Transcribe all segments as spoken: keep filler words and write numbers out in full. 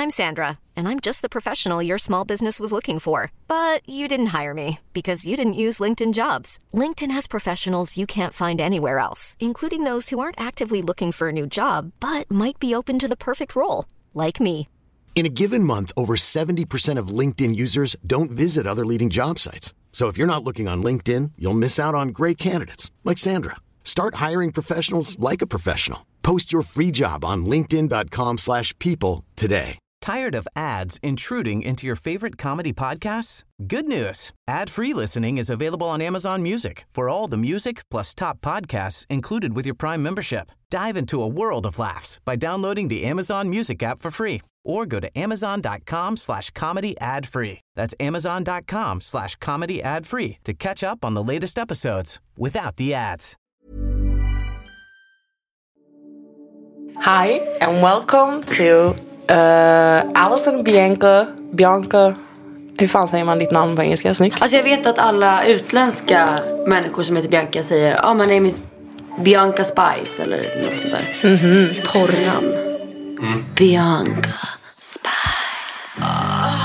I'm Sandra, and I'm just the professional your small business was looking for. But you didn't hire me because you didn't use LinkedIn Jobs. LinkedIn has professionals you can't find anywhere else, including those who aren't actively looking for a new job, but might be open to the perfect role, like me. In a given month, over seventy percent of LinkedIn users don't visit other leading job sites. So if you're not looking on LinkedIn, you'll miss out on great candidates like Sandra. Start hiring professionals like a professional. Post your free job on linkedin dot com slash people today. Tired of ads intruding into your favorite comedy podcasts? Good news. Ad-free listening is available on Amazon Music for all the music plus top podcasts included with your Prime membership. Dive into a world of laughs by downloading the Amazon Music app for free or go to amazon dot com slash comedy ad free. That's amazon dot com slash comedy ad free to catch up on the latest episodes without the ads. Hi and welcome to uh, Alison Bianca Bianca. Hur fan säger man ditt namn på engelska? Snyggt. Alltså jag vet att alla utländska människor som heter Bianca säger oh, my name is Bianca Spice eller något sånt där. Mm-hmm. Porrnamn. Mm. Bianca Spice. Ah.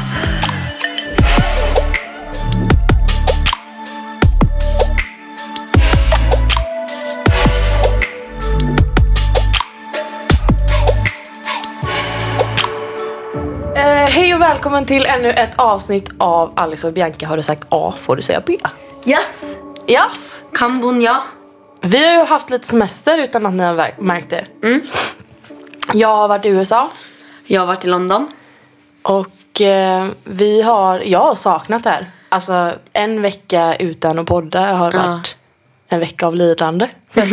Hej och välkommen till ännu ett avsnitt av Alice och Bianca. Har du sagt A får du säga B. Yes. Yes. Kambunja. Vi har ju haft lite semester utan att ni har märkt det. Mm. Jag har varit i U S A. Jag har varit i London. Och eh, vi har, jag har saknat det här. Alltså en vecka utan att podda har varit uh. en vecka av lidande.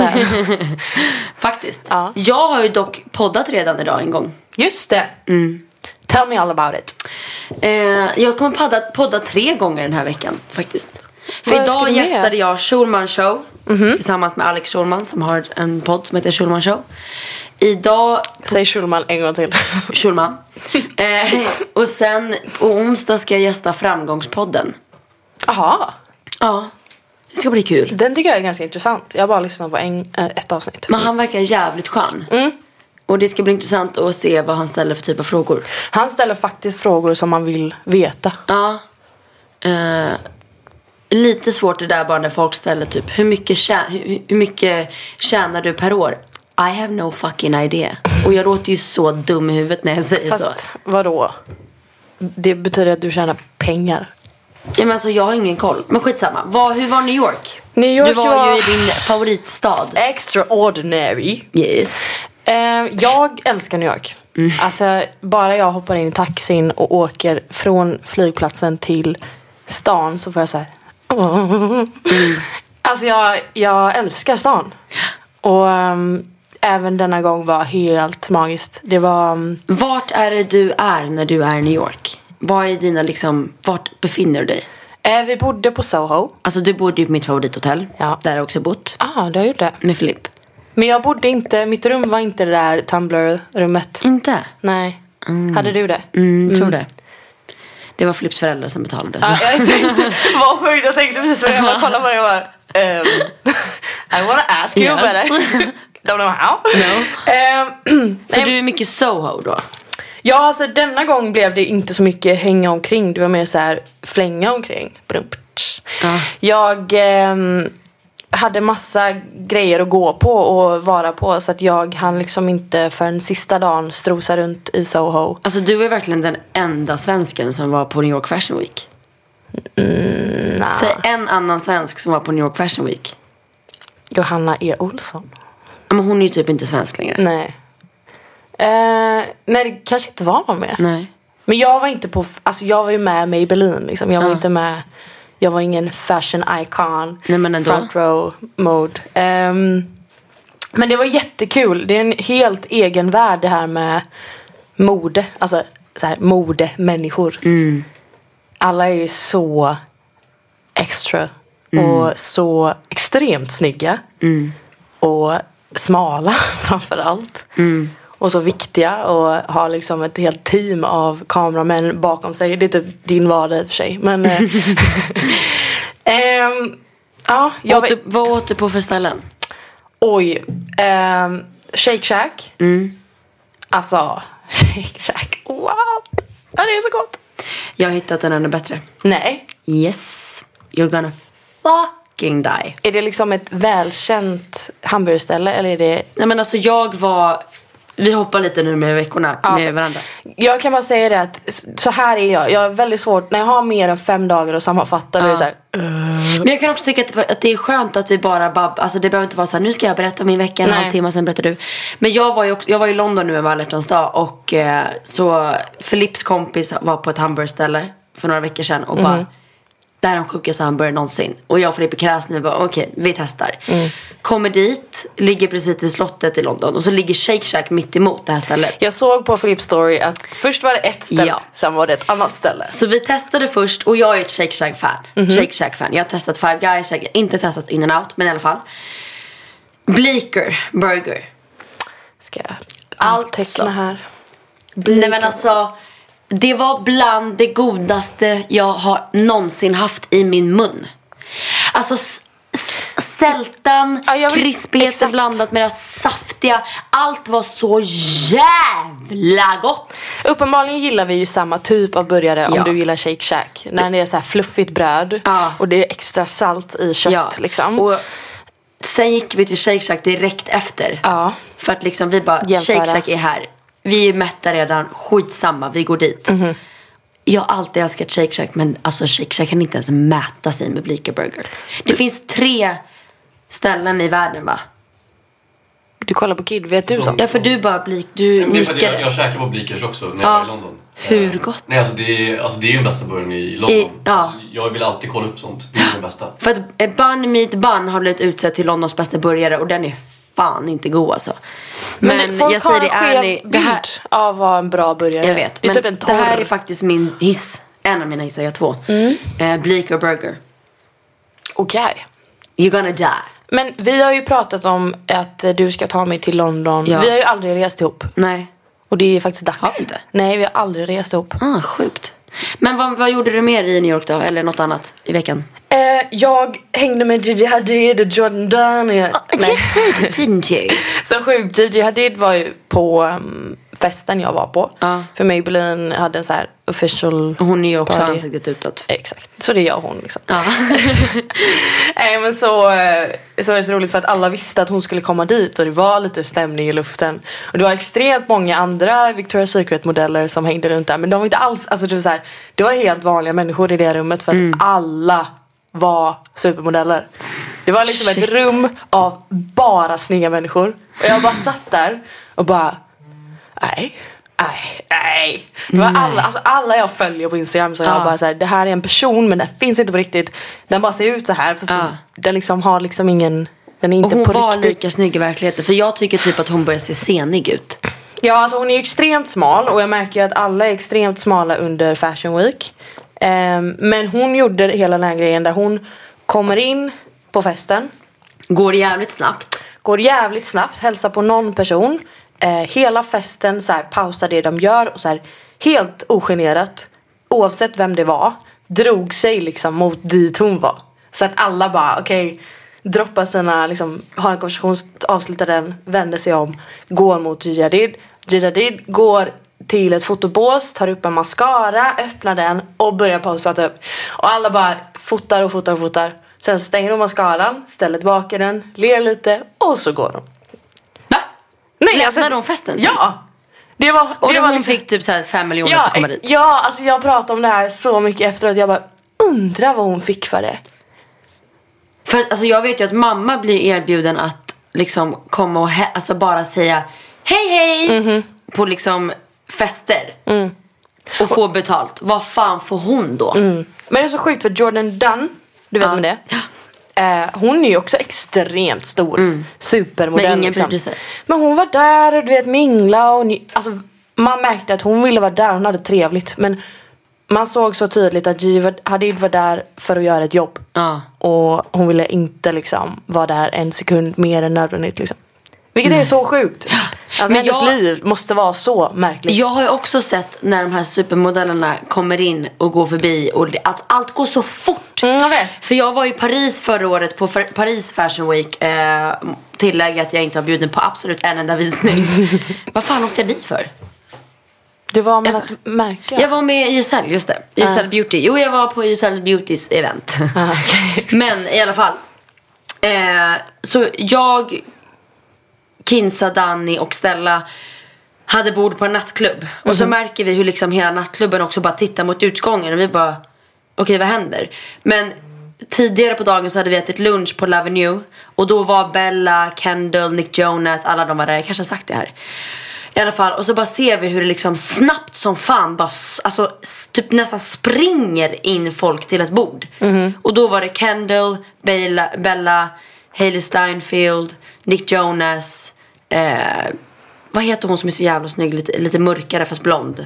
Faktiskt. Ja. Jag har ju dock poddat redan idag en gång. Just det. Mm. Tell me all about it. Eh, jag kommer podda, podda tre gånger den här veckan faktiskt. För Vad idag gästade jag Schulman Show mm-hmm. tillsammans med Alex Schulman som har en podd som heter Schulman Show. Idag... Säg Schulman en gång till. Schulman. eh, och sen på onsdag ska jag gästa Framgångspodden. Aha. Ja, det ska bli kul. Den tycker jag är ganska intressant. Jag har bara lyssnat på en, ett avsnitt. Men han verkar jävligt skön. Mm. Och det ska bli intressant att se vad han ställer för typ av frågor. Han ställer faktiskt frågor som man vill veta. Ja. Eh, lite svårt det där bara när folk ställer typ hur mycket, tjä- hur, hur mycket tjänar du per år? I have no fucking idea. Och jag låter ju så dum i huvudet när jag säger Fast, så. Vadå? Det betyder att du tjänar pengar. Ja, men alltså, jag har ingen koll. Men skitsamma. Vad, hur var New York? New York du var, var ju i din favoritstad. Extraordinary. Yes. Jag älskar New York. Mm. Alltså bara jag hoppar in i taxin och åker från flygplatsen till stan så får jag så här. Mm. Alltså jag, jag älskar stan. Och um, även denna gång var helt magiskt. Det var um... Vart är det du är när du är i New York? Vad är dina liksom, vart befinner du dig? Eh, vi bodde på Soho. Alltså du bodde ju på mitt favorithotell. Ja. Där har jag också bott. Ah, du har gjort det. Med Filip. Men jag bodde inte, mitt rum var inte det där Tumblr-rummet. Inte? Nej. Mm. Hade du det? Mm, tror det. Det var Filips föräldrar som betalade. Ja, jag tänkte, vad sjukt, jag tänkte precis för jag bara kollade på det och bara um, I wanna ask you yes. but I don't know how. No. Um, Så du är mycket Soho då? Ja, alltså denna gång blev det inte så mycket hänga omkring. Det var mer så här flänga omkring. Uh. Jag... Um, hade massa grejer att gå på och vara på så att jag hann liksom inte för den sista dagen strosa runt i Soho. Alltså du är verkligen den enda svensken som var på New York Fashion Week. Mm, nah. Säg en annan svensk som var på New York Fashion Week. Johanna E. Olsson. Men hon är ju typ inte svensk längre. Nej. Eh, nej, det kanske inte var någon mer. Nej. Men jag var inte på, alltså jag var ju med med i Berlin liksom. Jag var ja. inte med. Jag var ingen fashion icon. Nej, men ändå. Front row mode. Um, men det var jättekul. Det är en helt egen värld det här med mode. Alltså så här, mode, människor. Mm. Alla är ju så extra. Mm. Och så extremt snygga. Mm. Och smala framförallt. Mm. Och så viktiga och har liksom ett helt team av kameramän bakom sig. Det är typ din vardag i och för sig. Men, eh, ähm, ja, jag åt du, vad åt du på för ställen? Oj, ähm, Shake Shack. Mm. Alltså, Shake Shack. Wow. Ja, det är så gott. Jag har hittat en ännu bättre. Nej. Yes. You're gonna fucking die. Är det liksom ett välkänt hamburgerställe eller är det... Nej men alltså jag var... Vi hoppar lite nu med veckorna ja, med varandra. Jag kan bara säga det att så här är jag. Jag är väldigt svårt när jag har mer än fem dagar att sammanfatta. Ja. Det är så här, uh. Men jag kan också tycka att, att det är skönt att vi bara bab, alltså det behöver inte vara så här, nu ska jag berätta om min vecka en halvtimme och sen berättar du. Men jag var ju också, jag var i London nu över alla hjärtans dag och eh, så Philips kompis var på ett hamburgerställe för några veckor sedan och mm. bara där är de sjukaste hamburgare någonsin. Och jag och Filippa kräsna vi bara okej, okay, vi testar. Mm. Kommer dit, ligger precis vid slottet i London. Och så ligger Shake Shack mitt emot det här stället. Jag såg på Filipps story att först var det ett ställe, ja. Sen var det ett annat ställe. Så vi testade först, och jag är ett Shake Shack-fan. Mm-hmm. Shake Shack-fan. Jag har testat Five Guys, jag har inte testat In and Out, men i alla fall. Bleecker Burger. Ska jag anteckna här? Bleecker. Nej men alltså... Det var bland det godaste jag har någonsin haft i min mun. Alltså s- s- sältan, ja, krispigheten blandat med det saftiga. Allt var så jävla gott. Uppenbarligen gillar vi ju samma typ av burgare. Ja. Om du gillar Shake Shack. När det är så här fluffigt bröd. Ja. Och det är extra salt i kött, ja. Liksom. Och sen gick vi till Shake Shack direkt efter. Ja. För att liksom vi bara, jämföra. Shake Shack är här. Vi är mätta redan, skitsamma, vi går dit. Mm-hmm. Jag har alltid älskat Shake Shack, men alltså Shake Shack kan inte ens mäta sig med Bleecker Burger. Det finns tre ställen i världen, va? Du kollar på Kid, vet du så? Ja, för du bara Bleek, du men det är för att jag, jag käkade på Bleeckers också när jag ja. var i London. Hur gott? Nej, alltså det är, alltså det är ju den bästa burgern i London. I, ja. Alltså, jag vill alltid kolla upp sånt, det är den bästa. För att Bun Meat Bun har blivit utsett till Londons bästa burgare, och den är fan inte god alltså. Men, men jag säger det ärligt, det här av vad en bra burgare. Jag vet, men typ det här är faktiskt min hiss. En av mina hissar, jag har två. Mm. eh, Bleecker Burger. Okej, okay. You're gonna die. Men vi har ju pratat om att du ska ta mig till London. Ja. Vi har ju aldrig rest ihop. Nej. Och det är faktiskt dags. Har vi inte? Nej, vi har aldrig rest ihop. Ah, sjukt. Men vad, vad gjorde du mer i New York då? Eller något annat i veckan? Eh, jag hängde med Gigi Hadid och Jordan Dunn. Jag, oh, nej. Didn't you? Så sjukt, Gigi Hadid var ju på um, festen jag var på. Uh. För Maybelline hade en så här official hon är ju också party. Ansiktet utåt. Exakt, så det är jag och hon liksom. Uh. eh, men så, så var det så roligt för att alla visste att hon skulle komma dit. Och det var lite stämning i luften. Och det var extremt många andra Victoria's Secret-modeller som hängde runt där. Men de var inte alls, alltså det var så här, det var helt vanliga människor i det rummet. För att mm. alla var supermodeller. Det var liksom Shit. Ett rum av bara snygga människor. Och jag bara satt där och bara nej, nej, nej. Det var alla, alltså alla jag följer på Instagram så ah. jag bara så här, det här är en person men den finns inte på riktigt. Den bara ser ut så här för ah. den, den liksom har liksom ingen, den är inte och hon på var riktigt. Lika snygg i verkligheten, för jag tycker typ att hon börjar se senig ut. Ja, alltså hon är ju extremt smal och jag märker ju att alla är extremt smala under Fashion Week. Um, men hon gjorde hela den här grejen där hon kommer in på festen. Går jävligt snabbt. Går jävligt snabbt, hälsar på någon person. Uh, hela festen så här, pausar det de gör och så här, helt ogenerat, oavsett vem det var, drog sig liksom mot dit hon var. Så att alla bara, okej, okay, droppar sina, liksom, har en konversation, avslutar den, vänder sig om, går mot Gigi Hadid. Gigi Hadid går till ett fotobås, tar upp en mascara, öppnar den och börjar posta typ. Och alla bara fotar och fotar och fotar. Sen stänger de mascaran, ställer tillbaka den, ler lite och så går de. Va? Nej, lämnar alltså, de festen? Ja. Det var, och det hon var liksom, fick typ så här fem miljoner ja, för att komma dit. Ja, alltså jag pratade om det här så mycket efteråt. Jag bara undrar vad hon fick för det. För alltså jag vet ju att mamma blir erbjuden att liksom komma och he- alltså bara säga hej hej mm-hmm. på liksom fester mm. och få betalt. Vad fan får hon då? Mm. Men det är så sjukt för Jordan Dunn, du vet ja. om det? Ja. Eh, hon är ju också extremt stor, mm. supermodell. Men ingen liksom. brydde sig. Men hon var där och du vet mingla och ni, alltså man märkte att hon ville vara där, hon hade trevligt, men man såg så tydligt att Gigi Hadid var där för att göra ett jobb. Ja. Och hon ville inte liksom vara där en sekund mer än nödvändigt liksom. Vilket Nej. är så sjukt. Alltså men hennes jag, liv måste vara så märkligt. Jag har ju också sett när de här supermodellerna kommer in och går förbi. Och det, alltså allt går så fort. Mm, jag vet. För jag var i Paris förra året på Paris Fashion Week. Eh, tillägg att jag inte har bjuden på absolut en enda visning. Vad fan åkte jag dit för? Du var med att märka? Jag var med i Y S L, just det. Y S L uh. Beauty. Jo, jag var på Y S L Beautys event. Uh, okay. Men i alla fall. Eh, så jag, Kinsa, Danny och Stella hade bord på en nattklubb. Mm-hmm. Och så märker vi hur liksom hela nattklubben också bara tittar mot utgången. Och vi bara, okej, okay, vad händer? Men tidigare på dagen så hade vi ätit lunch på L'Avenue. Och då var Bella, Kendall, Nick Jonas, alla de var där. Jag kanske har sagt det här. I alla fall, och så bara ser vi hur det liksom snabbt som fan bara, alltså typ nästan springer in folk till ett bord. Mm-hmm. Och då var det Kendall, Bella, Bella Hailey Steinfeld, Nick Jonas, eh, vad heter hon som är så jävla snygg, lite, lite mörkare fast blond.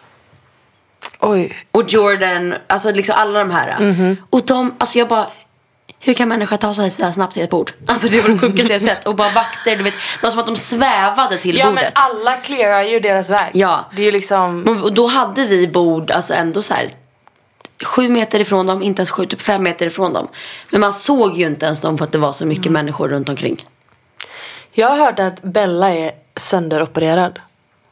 Oj. Och Jordan, alltså liksom alla de här. Mm-hmm. Och de, alltså jag bara, hur kan människor ta sig så här snabbt till ett bord? Alltså det var det sjukaste jag sett. Och bara vakter, du vet, någon som att de svävade till ja, bordet. Ja, men alla clearar ju deras väg. Ja. Det är ju liksom... Och då hade vi bord, alltså ändå så här sju meter ifrån dem, inte ens sju, typ fem meter ifrån dem. Men man såg ju inte ens dem för att det var så mycket mm. människor runt omkring. Jag har hört att Bella är sönderopererad.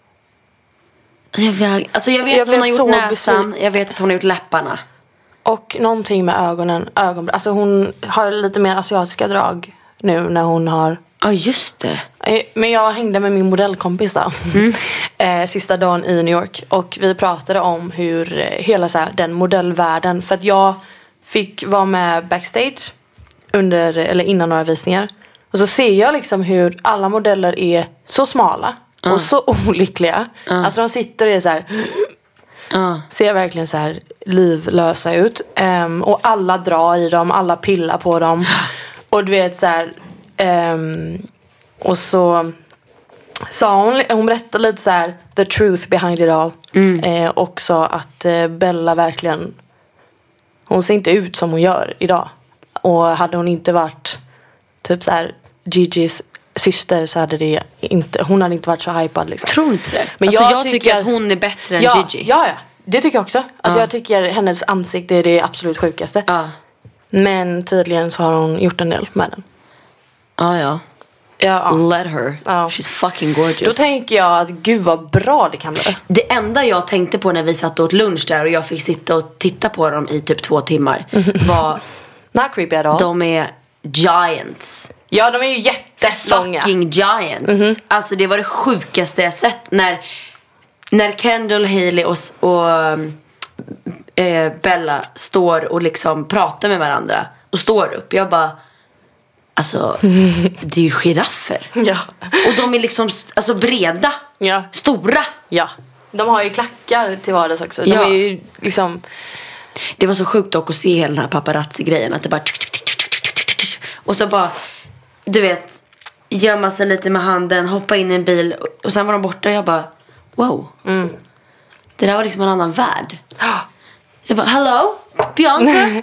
Jag vet, alltså jag vet jag att hon har gjort näsan, besvik. Jag vet att hon har gjort läpparna. Och någonting med ögonen, ögon, alltså hon har lite mer asiatiska drag nu när hon har... Ja, just det. Men jag hängde med min modellkompis då, mm. eh, sista dagen i New York. Och vi pratade om hur eh, hela så här, den modellvärlden, för att jag fick vara med backstage under, eller innan några visningar. Och så ser jag liksom hur alla modeller är så smala uh. och så olyckliga. Uh. Alltså de sitter och är så här... Uh. Ser verkligen så här livlösa ut. Um, och alla drar i dem, alla pillar på dem. Och du vet så här... Um, och så sa hon, hon berättade lite så här the truth behind it all. Mm. Eh, också att eh, Bella verkligen, hon ser inte ut som hon gör idag. Och hade hon inte varit typ så här Gigi's syster så hade det inte, hon hade inte varit så hypad liksom. Tror inte det? Men alltså, jag, jag tycker, tycker att hon är bättre än ja, Gigi. Ja, ja. Det tycker jag också. Alltså uh. jag tycker hennes ansikte är det absolut sjukaste. Uh. Men tydligen så har hon gjort en del med den. Ah, ja. Ja. Let her. Ja. She's fucking gorgeous. Då tänker jag att gud vad bra det kan bli. Det enda jag tänkte på när vi satt åt lunch där och jag fick sitta och titta på dem i typ två timmar var not creepy at all. De är giants. Ja, de är ju jättelånga. Fucking giants. Mm-hmm. Alltså det var det sjukaste jag sett när när Kendall, Hailey och, och äh, Bella står och liksom pratar med varandra och står upp. Jag bara, alltså, det är ju giraffer. Ja. Och de är liksom alltså, breda. Ja. Stora. Ja. De har ju klackar till vardags också. De ja. är ju liksom... Det var så sjukt dock att se hela den här paparazzi-grejen. Att det bara... Och så bara, du vet, gömma sig lite med handen, hoppa in i en bil. Och sen var de borta och jag bara, wow. Mm. Det där var liksom en annan värld. Jag bara, hello, Bianca.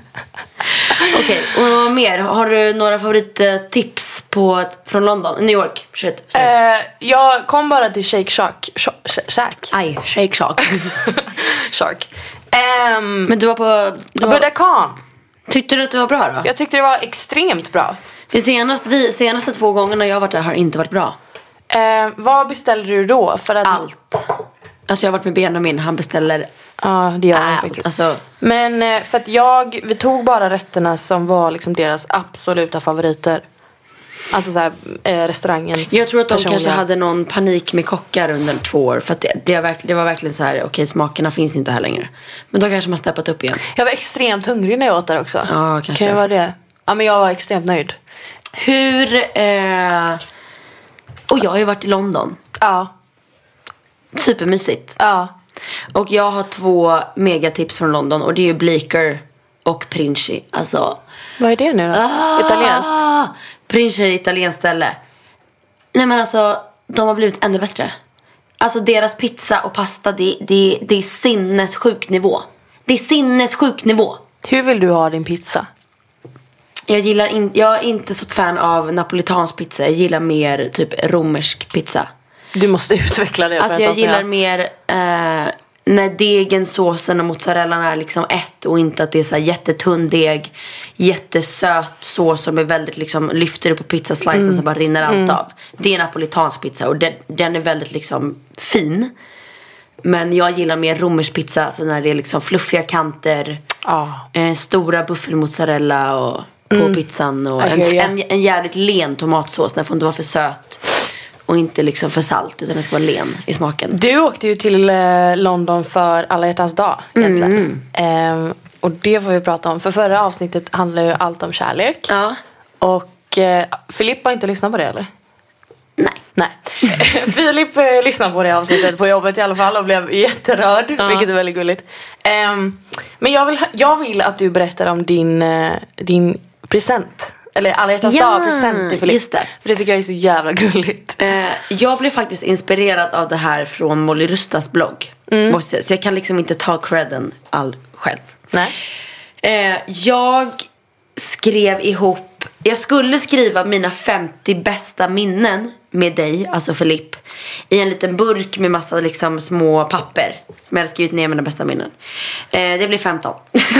Okej, okay, och mer. Har du några favorittips på, från London? New York, shit. Uh, jag kom bara till Shake Shack. Sh- Shack. Aj, Shake Shack. Shark. Um, Men du var på... Du var... Budokan. Tyckte du att det var bra då? Jag tyckte det var extremt bra. För senast, vi, senaste två gångerna jag har varit där har inte varit bra. Uh, vad beställde du då? För att... Allt. Alltså jag har varit med Benjamin, han beställer. Ja, det gör han faktiskt. Alltså... Men för att jag, vi tog bara rätterna som var liksom deras absoluta favoriter. Alltså såhär, eh, restaurangens jag tror att de personliga. Kanske hade någon panik med kockar under två år. För att det, det, var, det var verkligen så här, okej, okay, smakerna finns inte här längre. Men då kanske man steppat upp igen. Jag var extremt hungrig när jag åt där också. Ja, kanske. Kan jag vara det? Ja, men jag var extremt nöjd. Hur, eh... och jag har ju varit i London. Ja. Supermysigt. Ja. Och jag har två megatips från London. Och det är ju Bleecker och Princi. Alltså... Vad är det nu då? Ah, Italienskt? Princi är ett italienskt ställe. Nej men alltså, de har blivit ännu bättre. Alltså deras pizza och pasta, det, det, det är sinnessjuk nivå. Det är sinnessjuk nivå. Hur vill du ha din pizza? Jag gillar in, jag är inte så ett fan av napolitansk pizza. Jag gillar mer typ romersk pizza. Du måste utveckla det. Alltså jag gillar jag... mer eh, när degen, såsen och mozzarellan är liksom ett. Och inte att det är så här jättetunn deg, jättesöt sås som är väldigt liksom, lyfter upp på pizzaslicen mm. så bara rinner allt mm. av. Det är napolitansk pizza och den, den är väldigt liksom fin. Men jag gillar mer romerspizza, så när det är liksom fluffiga kanter, ah. eh, stora buffelmozzarella och på mm. pizzan och en, okay, yeah. en, en jävligt len tomatsås. Den får inte vara för söt och inte liksom för salt, utan den ska vara len i smaken. Du åkte ju till eh, London för alla hjärtans dag egentligen. Mm. Eh, och det får vi prata om. För förra avsnittet handlade ju allt om kärlek. Ja. Och eh, Filip har inte lyssnat på det, eller? Nej. Nej. Filip eh, lyssnade på det avsnittet på jobbet i alla fall och blev jätterörd, ja. Vilket är väldigt gulligt. Um, men jag vill, jag vill att du berättar om din, uh, din present. Eller alla hjärtans ja, dag present till Filip. Just det. För det tycker jag är så jävla gulligt. Uh, jag blev faktiskt inspirerad av det här från Molly Rustas blogg. Mm. Måste, så jag kan liksom inte ta credden all själv. Nej. Uh, jag skrev ihop. Jag skulle skriva mina femtio bästa minnen med dig, alltså Filip, i en liten burk med massa liksom små papper som jag hade skrivit ner mina bästa minnen. Eh, det blev femton.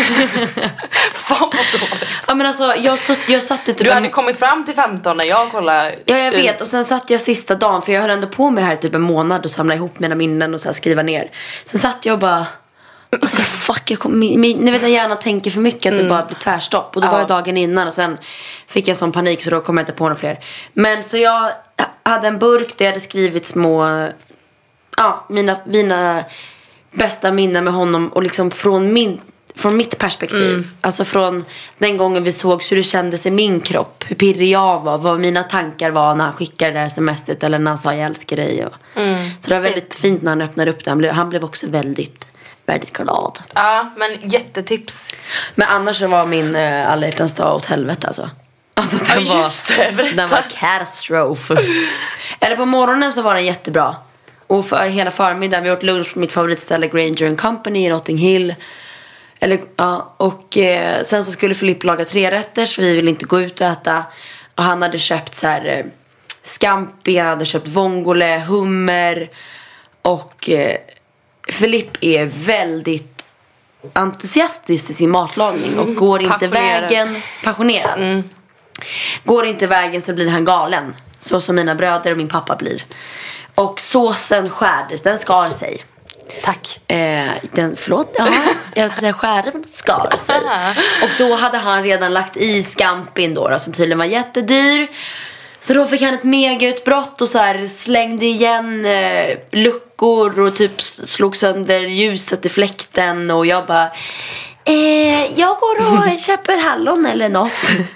Fan vad dåligt. Ja, men alltså, jag, jag satte typ du hade en... kommit fram till femton när jag kollade. Ja, jag vet. Och sen satt jag sista dagen, för jag höll ändå på med det här typ en månad och samla ihop mina minnen och så här skriva ner. Sen satt jag och bara... Alltså fuck, jag kom, min, min, ni vet jag gärna tänker för mycket att mm. det bara blir tvärstopp. Och det ja. var dagen innan och sen fick jag sån panik så då kom jag inte på några fler. Men så jag hade en burk där jag hade skrivit små, ja, mina, mina bästa minnen med honom. Och liksom från, min, från mitt perspektiv. Mm. Alltså från den gången vi sågs, hur det kändes i min kropp. Hur pirrig jag var, vad mina tankar var när han skickade det här semestret. Eller när han sa jag älskar dig och, mm. Så det var väldigt fint när han öppnade upp det. Han blev, han blev också väldigt väldigt glad. Ja, men jättetips. Men annars så var min äh, alla hjärtans dag åt helvete alltså. Alltså den ja, just var, det, den var katastrof. Eller på morgonen så var den jättebra. Och för hela förmiddagen, vi åt lunch på mitt favoritställe Granger and Company i Notting Hill. Eller, ja, och eh, sen så skulle Filip laga tre rätter, så vi ville inte gå ut och äta. Och han hade köpt så här eh, scampi, han hade köpt vongole, hummer. Och eh, Filip är väldigt entusiastisk i sin matlagning och går inte vägen passionerad. Mm. Går inte vägen så blir han galen, så som mina bröder och min pappa blir. Och såsen skärdes, den skar sig. Tack. Eh, den, förlåt, ja, jag skärde men den skar sig. Och då hade han redan lagt i scampin då, då som tydligen var jättedyr. Så då fick han ett megautbrott och så här slängde igen eh, luckor och typ slog sönder ljuset i fläkten. Och jag bara, eh, jag går och köper hallon eller något.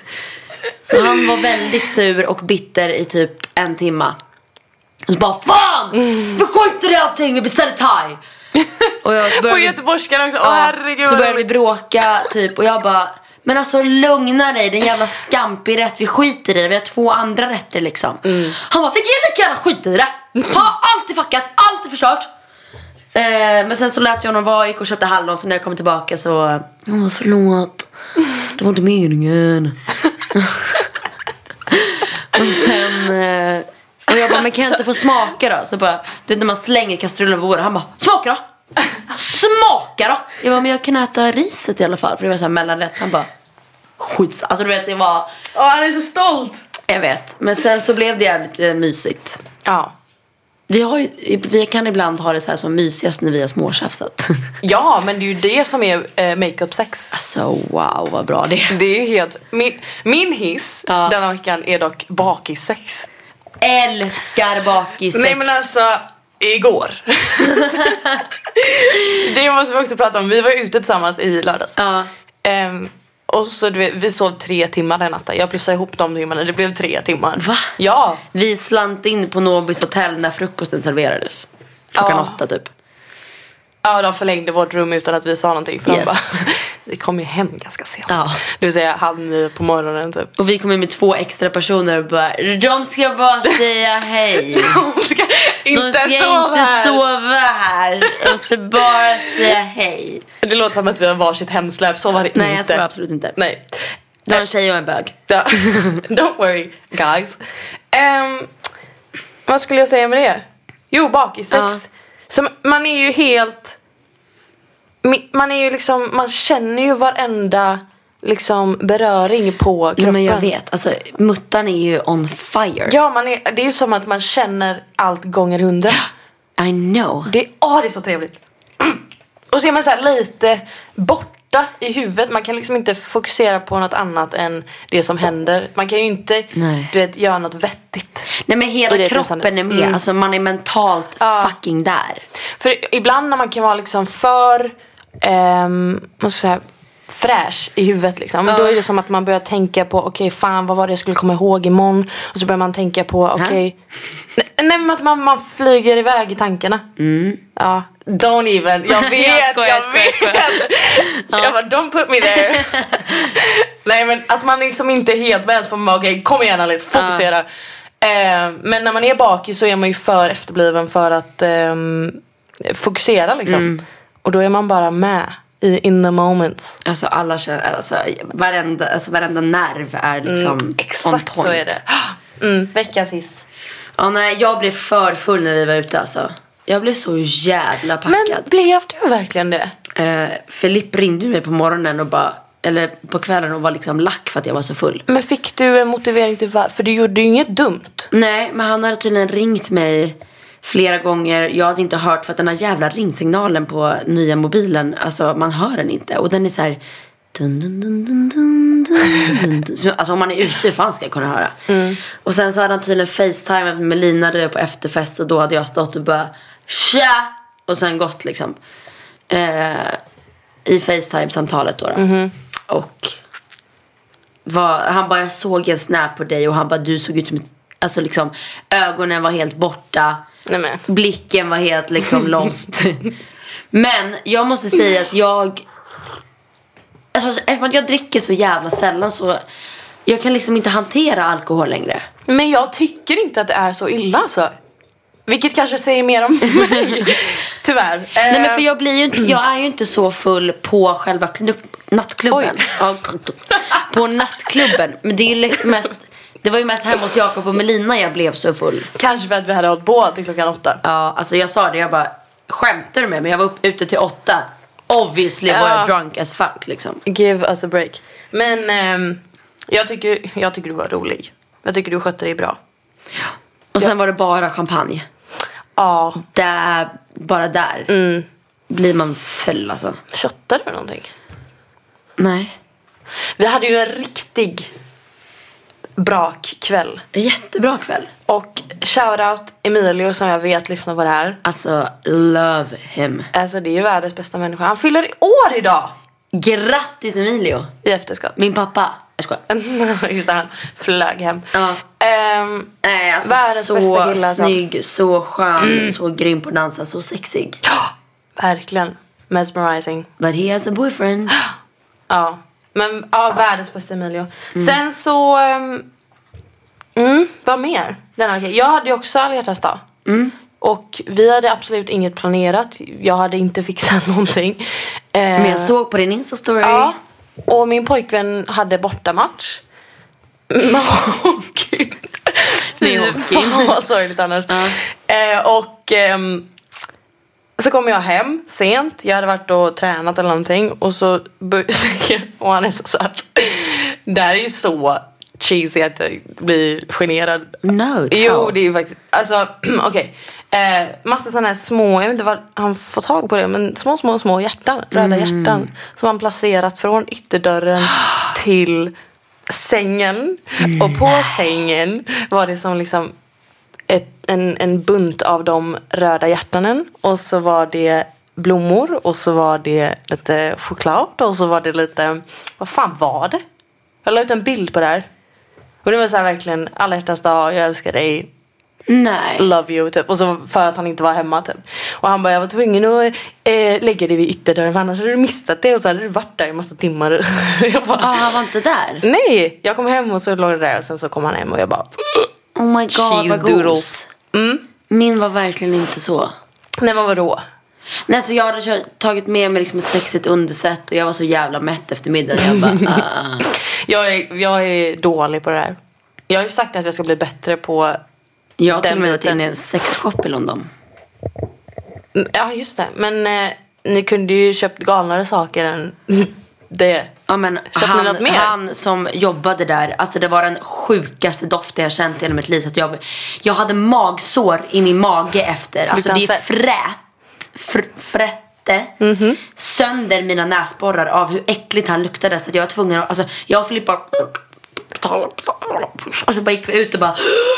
Så han var väldigt sur och bitter i typ en timma. Och så bara, fan! För skiter i allting, vi beställer thai. Och jag på göteborgskan också, åh ja, herregud. så började vi bråka typ. Och jag bara, men alltså lugna dig, den jävla scampig rätt. Vi skiter i det, vi har två andra rätter liksom. mm. Han bara, fick jag lika gärna skita i det. Har alltid fuckat, alltid förstört. eh, Men sen så lät jag honom vara, gick och köpte hallon. Så när jag kom tillbaka så, åh förlåt, det var inte meningen. Och sen eh, och jag bara, men kan jag inte få smaka då? Så bara, du vet när man slänger kastrullen på bordet. Han bara, smaka då. Smaka då. Jag bara, men jag kan äta riset i alla fall. För det var så här mellanrätt. Han bara, skit. Alltså du vet, det var, åh, han är så stolt. Jag vet, men sen så blev det jävligt äh, mysigt. Ja. Vi, har ju, vi kan ibland ha det så här som mysigast när vi har småtjafsat. Ja, men det är ju det som är eh, make-up sex. Alltså wow, vad bra det är. Det är ju helt, min, min hiss ja. denna veckan är dock bakis-sex. Älskar bakis-sex. Nej men alltså, igår. Det måste vi också prata om. Vi var ute tillsammans i lördags. Ja. Um, och så du vet, vi sov tre timmar den natten. Jag plussade ihop de timmarna. Det blev tre timmar. Va? Ja. Vi slant in på Nobis hotell när frukosten serverades. Klockan ja. åtta typ. Ja, de förlängde vårt rum utan att vi sa någonting. För yes. de bara, vi kom ju hem ganska sent. Ja. Det vill säga halv nio på morgonen typ. Och vi kom in med två extra personer och bara, de ska bara säga hej. De ska inte, de ska sova, inte här. sova här. De ska bara säga hej. Det låter som att vi har varsitt hemsläp. Så var det Nej, inte. jag sover absolut inte. Nej. Det var en tjej och en bög. Ja. Don't worry, guys. Um, vad skulle jag säga med det? Jo, bakis-sex. Uh. Så man är ju helt... Man är ju liksom... Man känner ju varenda liksom beröring på kroppen. Ja, men jag vet. Alltså, muttan är ju on fire. Ja, man är, det är ju som att man känner allt gånger hundra. I know. Det, åh, det är så trevligt. Och så är man så här lite borta i huvudet. Man kan liksom inte fokusera på något annat än det som händer. Man kan ju inte Nej. du vet, göra något vettigt. Nej, men hela kroppen är med. Mm. Alltså man är mentalt ja. fucking där. För ibland när man kan vara liksom för um, man ska säga, fräsch i huvudet liksom. Uh. Då är det som att man börjar tänka på okej, okay, fan, vad var det jag skulle komma ihåg imorgon? Och så börjar man tänka på okej okay, nej, nej, men att man, man flyger iväg i tankarna. Mm. Ja, don't even. Jag vet, jag skojar, jag, jag skojar, vet. Jag, skojar. jag bara, don't put me there. Nej, men att man liksom inte är helt med, så får man bara, okej, okay, kom igen Alice, fokusera. Uh. Eh, men när man är baki så är man ju för efterbliven för att eh, fokusera liksom. Mm. Och då är man bara med i in the moment. Alltså alla känner, alltså varenda, alltså varenda nerv är liksom mm, exakt on point. Så är det. Mm, veckans hiss. Ja, nej, jag blev för full när vi var ute alltså. Jag blev så jävla packad. Men blev du verkligen det? Eh, Filip ringde mig på morgonen och bara, eller på kvällen och var liksom lack för att jag var så full. Men fick du en motivering till vad? För du gjorde ju inget dumt. Nej, men han hade tydligen ringt mig flera gånger. Jag hade inte hört, för att den här jävla ringsignalen på nya mobilen, alltså man hör den inte. Och den är så här dun, dun, dun, dun, dun, dun, dun. Alltså om man är ute, hur fan ska jag kunna höra? Mm. Och sen så hade han tydligen FaceTime med Lina då jag på efterfest. Och då hade jag stått och bara tja! Och sen gått liksom eh, i FaceTime-samtalet då, då. Mm-hmm. Och var, han bara, jag såg en snap på dig. Och han bara, du såg ut som ett, alltså liksom ögonen var helt borta. Nej, men. Blicken var helt liksom lost. Men jag måste säga att jag, alltså, eftersom jag dricker så jävla sällan, så jag kan liksom inte hantera alkohol längre. Men jag tycker inte att det är så illa så. Vilket kanske säger mer om mig. Tyvärr. Nej, men för jag blir ju inte, jag är ju inte så full på själva klubb, nattklubben. Ja, på nattklubben. Men det är ju mest, det var ju mest hemma hos Jakob och Melina jag blev så full. Kanske för att vi hade hållit på till klockan åtta. Ja, alltså jag sa det, jag bara, skämtar du med mig? Jag var upp, ute till åtta. Obviously ja. Var jag drunk as fuck liksom. Give us a break. Men ähm, jag, tycker, jag tycker du var rolig. Jag tycker du skötte dig bra. Ja. Och sen ja. Var det bara champagne. Ja. Där, bara där mm. blir man full alltså. Shottade du någonting? Nej. Vi hade ju en riktig brak kväll. Jättebra kväll. Och shoutout Emilio som jag vet lyssnar på det här. Alltså, love him. Alltså det är ju världens bästa människa. Han fyller år idag. Grattis Emilio. I efterskott. Min pappa. Jag skojar. Just det, han flög hem. Ja. Um, Nej, alltså världens så bästa kille, alltså. Snygg, så skön, mm. så grym på att dansa, så sexig. Ja, verkligen. Mesmerizing. But he has a boyfriend. Ja, men ja, världens bästa Emilio. Mm. Sen så um, mm, vad mer? Den, okay. Jag hade ju också alla hjärtans dag. Mm. Och vi hade absolut inget planerat. Jag hade inte fixat någonting. Men jag såg på din Insta-story. Ja, och min pojkvän hade bortamatch. Hockey. Fy fan vad sorgligt annars. Ja. Eh, och eh, så kom jag hem sent. Jag hade varit och tränat eller någonting. Och så och han är så söt. Det här är ju så cheesy att jag blir generad. No, jo, det är ju faktiskt, alltså okej. Okay. Eh, massa sådana här små, jag vet inte vad han får tag på det, men små, små, små hjärtan, röda mm. hjärtan som han placerat från ytterdörren till sängen. Mm. Och på sängen var det som liksom ett, en, en bunt av de röda hjärtanen. Och så var det blommor. Och så var det lite choklad. Och så var det lite, vad fan var det? Jag la ut en bild på det här. Och det var så här verkligen, alla hjärtans dag, jag älskar dig. Nej. Love you typ. Och så för att han inte var hemma typ. Och han bara, jag var tvungen att eh, lägga det vid ytterdörren, för annars hade du missat det. Och så hade du varit där i massa timmar. Jag bara, ah, han var inte där? Nej, jag kom hem och så låg det där. Och sen så kom han hem och jag bara, oh my god, vad gos. Mm. Min var verkligen inte så. Nej, vad var då? Nej, så jag hade tagit med mig liksom ett sexigt undersätt. Och jag var så jävla mätt efter middagen. Jag bara, uh. jag, är, jag är dålig på det här. Jag har ju sagt att jag ska bli bättre på. Jag har till och med varit inne i en sexshop i London. Ja, just det. Men eh, ni kunde ju köpt galnare saker än det. Ja, men han, han som jobbade där, alltså det var den sjukaste doften jag känt i hela mitt liv. Så att jag, jag hade magsår i min mage efter. Alltså det är frät, fr, frätte mm-hmm. sönder mina näsborrar av hur äckligt han luktade. Så att jag var tvungen att, alltså jag och Filippa alltså bara gick vi ut och bara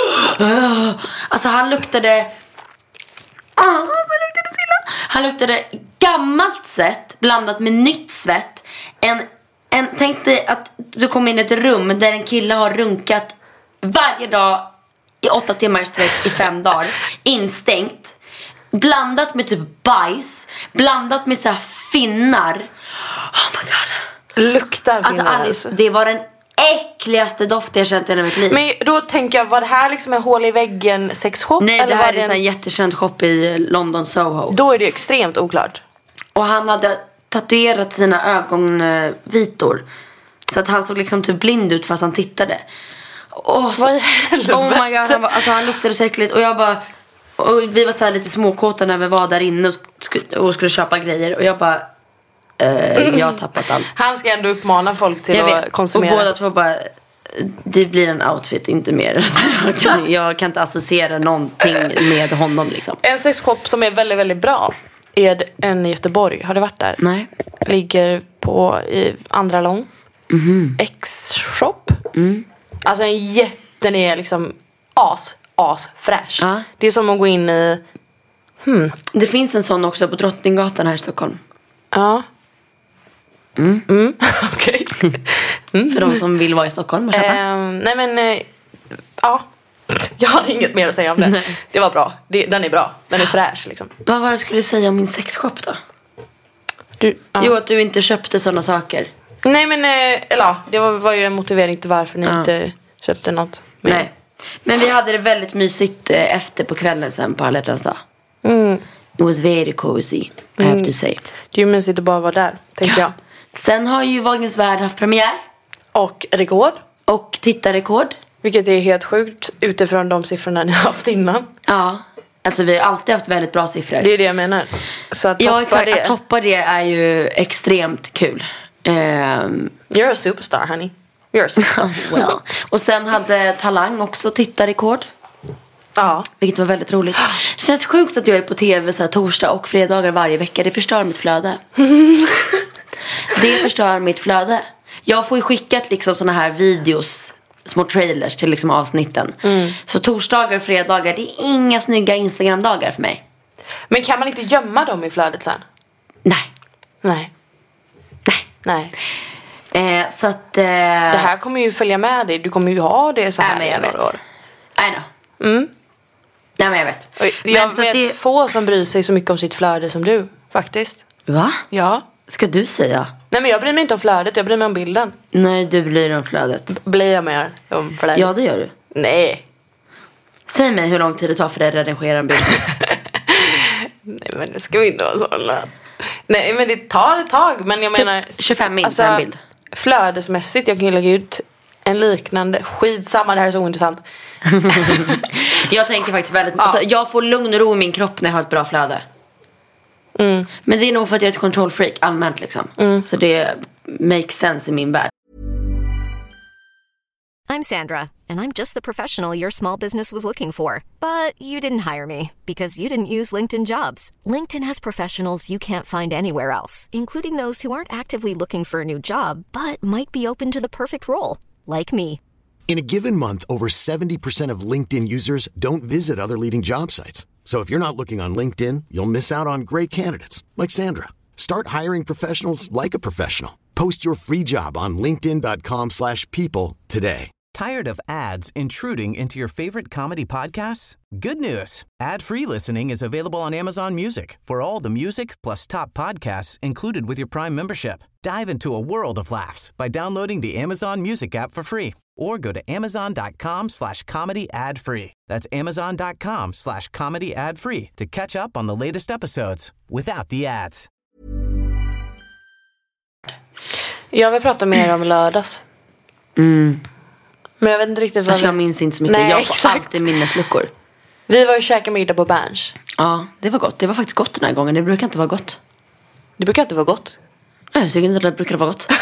alltså han luktade han luktade så illa. Han luktade gammalt svett blandat med nytt svett. En, en, tänk dig att du kommer in i ett rum där en kille har runkat varje dag i åtta timmar i sträck i fem dagar. Instängt. Blandat med typ bajs. Blandat med så här finnar. Oh my god. Luktar finnar. Alltså Alice, det var den äckligaste doft jag känt i mitt liv. Men då tänker jag, var det här liksom en hål i väggen sexshop? Nej, eller det här var är en jättekänd shop i London Soho. Då är det extremt oklart. Och han hade tatuerat sina ögonvitor. Så att han såg liksom typ blind ut fast han tittade. Och så, vad i helvete? Oh my god, han, var, alltså han luktade så äckligt. Och jag bara, och vi var så här lite småkåta när vi var där inne och skulle, och skulle köpa grejer. Och jag bara Uh, jag har tappat allt. Han ska ändå uppmana folk till jag att vet. konsumera. Och båda två bara, det blir en outfit, inte mer. jag, kan, jag kan inte associera någonting med honom liksom. En sexshop som är väldigt, väldigt bra är en i Göteborg. Har du varit där? Nej. Ligger på i Andra Lång. Mm-hmm. X-shop. Mm. Alltså en jätte, den är liksom as, as fräsch. Ja. Det är som att gå in i hmm. Det finns en sån också på Drottninggatan här i Stockholm. Ja. Mm. Mm. Okej. Okay. Mm. För de som vill vara i Stockholm och köpa. Um, nej men uh, ja. Jag hade inget mer att säga om det. Nej. Det var bra. Det, den är bra. Den är fräsch liksom. Vad var det skulle du säga om min sexshop då? Du, uh. Jo, att du inte köpte sådana saker. Nej men uh, eller ja, det var, var ju en motivering till varför ni uh. inte köpte något mer. Nej. Men vi hade det väldigt mysigt uh, efter på kvällen sen på alla hjärtans dag. Mm. It was very cozy, I have mm. to say. Det är ju mysigt att bara vara där, tänker jag. Sen har ju Wahlgrens värld haft premiär. Och rekord. Och tittarrekord. Vilket är helt sjukt utifrån de siffrorna ni har haft innan. Ja, alltså vi har alltid haft väldigt bra siffror. Det är det jag menar. Så att ja, exakt. det... Att toppa det är ju extremt kul. Um... You're a superstar, honey. You're a superstar. Well. Och sen hade Talang också tittarrekord. Ja. Vilket var väldigt roligt. Det känns sjukt att jag är på tv så här, torsdag och fredagar varje vecka. Det förstör mitt flöde. Det förstör mitt flöde. Jag får ju skickat liksom såna här videos, små trailers till liksom avsnitten. Mm. Så torsdagar och fredagar, det är inga snygga Instagram-dagar för mig. Men kan man inte gömma dem i flödet sen? Nej. Nej. Nej. Nej. Eh, så att... Eh... Det här kommer ju följa med dig. Du kommer ju ha det så här i några år. I know. Mm. Nej, men jag vet. Men jag vet det... få som bryr sig så mycket om sitt flöde som du, faktiskt. Va? Ja. Ska du säga? Nej, men jag bryr mig inte om flödet, jag bryr mig om bilden. Nej, du bryr dig om flödet. B- blir jag mer om flödet? Ja, det gör du. Nej. Säg mig hur lång tid det tar för dig att redigera en bild. Nej, men nu ska vi inte vara sådana. Nej, men det tar ett tag. Men jag typ menar... tjugofem min alltså, för en bild. Flödesmässigt, jag kan ju lägga ut en liknande. Skitsamma, det här är så ointressant. Jag tänker faktiskt väldigt... Ja. Alltså, jag får lugn och ro i min kropp när jag har ett bra flöde. Mm. Men det är nog för att jag är ett kontrollfreak allmänt liksom. Mm. Så det makes sense i min värld. I'm Sandra, and I'm just the professional your small business was looking for. But you didn't hire me because you didn't use LinkedIn Jobs. LinkedIn has professionals you can't find anywhere else, including those who aren't actively looking for a new job, but might be open to the perfect role, like me. In a given month, over seventy percent of LinkedIn users don't visit other leading job sites. So if you're not looking on LinkedIn, you'll miss out on great candidates like Sandra. Start hiring professionals like a professional. Post your free job on linkedin dot com slash people today. Tired of ads intruding into your favorite comedy podcasts? Good news. Ad-free listening is available on Amazon Music for all the music plus top podcasts included with your Prime membership. Dive into a world of laughs by downloading the Amazon Music app for free or go to amazon dot com slash comedy ad free. That's amazon dot com slash comedy ad free to catch up on the latest episodes without the ads. Jag vill prata mer om lördags. Mm. Men jag vet inte riktigt vad alltså, vi... jag minns inte så mycket. Nej, jag exakt. får alltid minnesluckor. Vi var ju käka middag på Berns. Ja, det var gott. Det var faktiskt gott den här gången. Det brukar inte vara gott. Det brukar inte vara gott. Jag tycker inte att det brukar vara gott.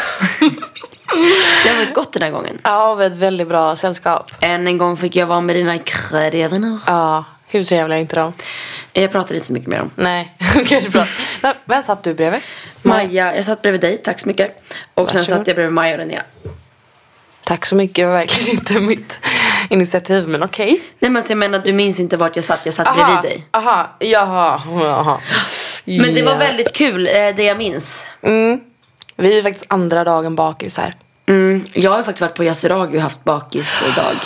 Det har varit gott den här gången. Ja, ett väldigt bra sällskap. Än en gång fick jag vara med dina krävänner. Ja, hur trevliga är inte de? Jag pratar inte så mycket med dem. Nej, okej, det är bra. Men, vem satt du bredvid? Maja, jag satt bredvid dig, tack så mycket. Och Varsågod. Sen satt jag bredvid Maja och Linnea. Tack så mycket, det var verkligen inte mitt initiativ, men okej. Okay. Nej, men jag menar, du minns inte vart jag satt, jag satt aha, bredvid dig. Aha, jaha, jaha. Men det var väldigt kul, det jag minns. Mm. Vi är faktiskt andra dagen bakis här. Mm. Jag har faktiskt varit på Yasuragi och haft bakis idag.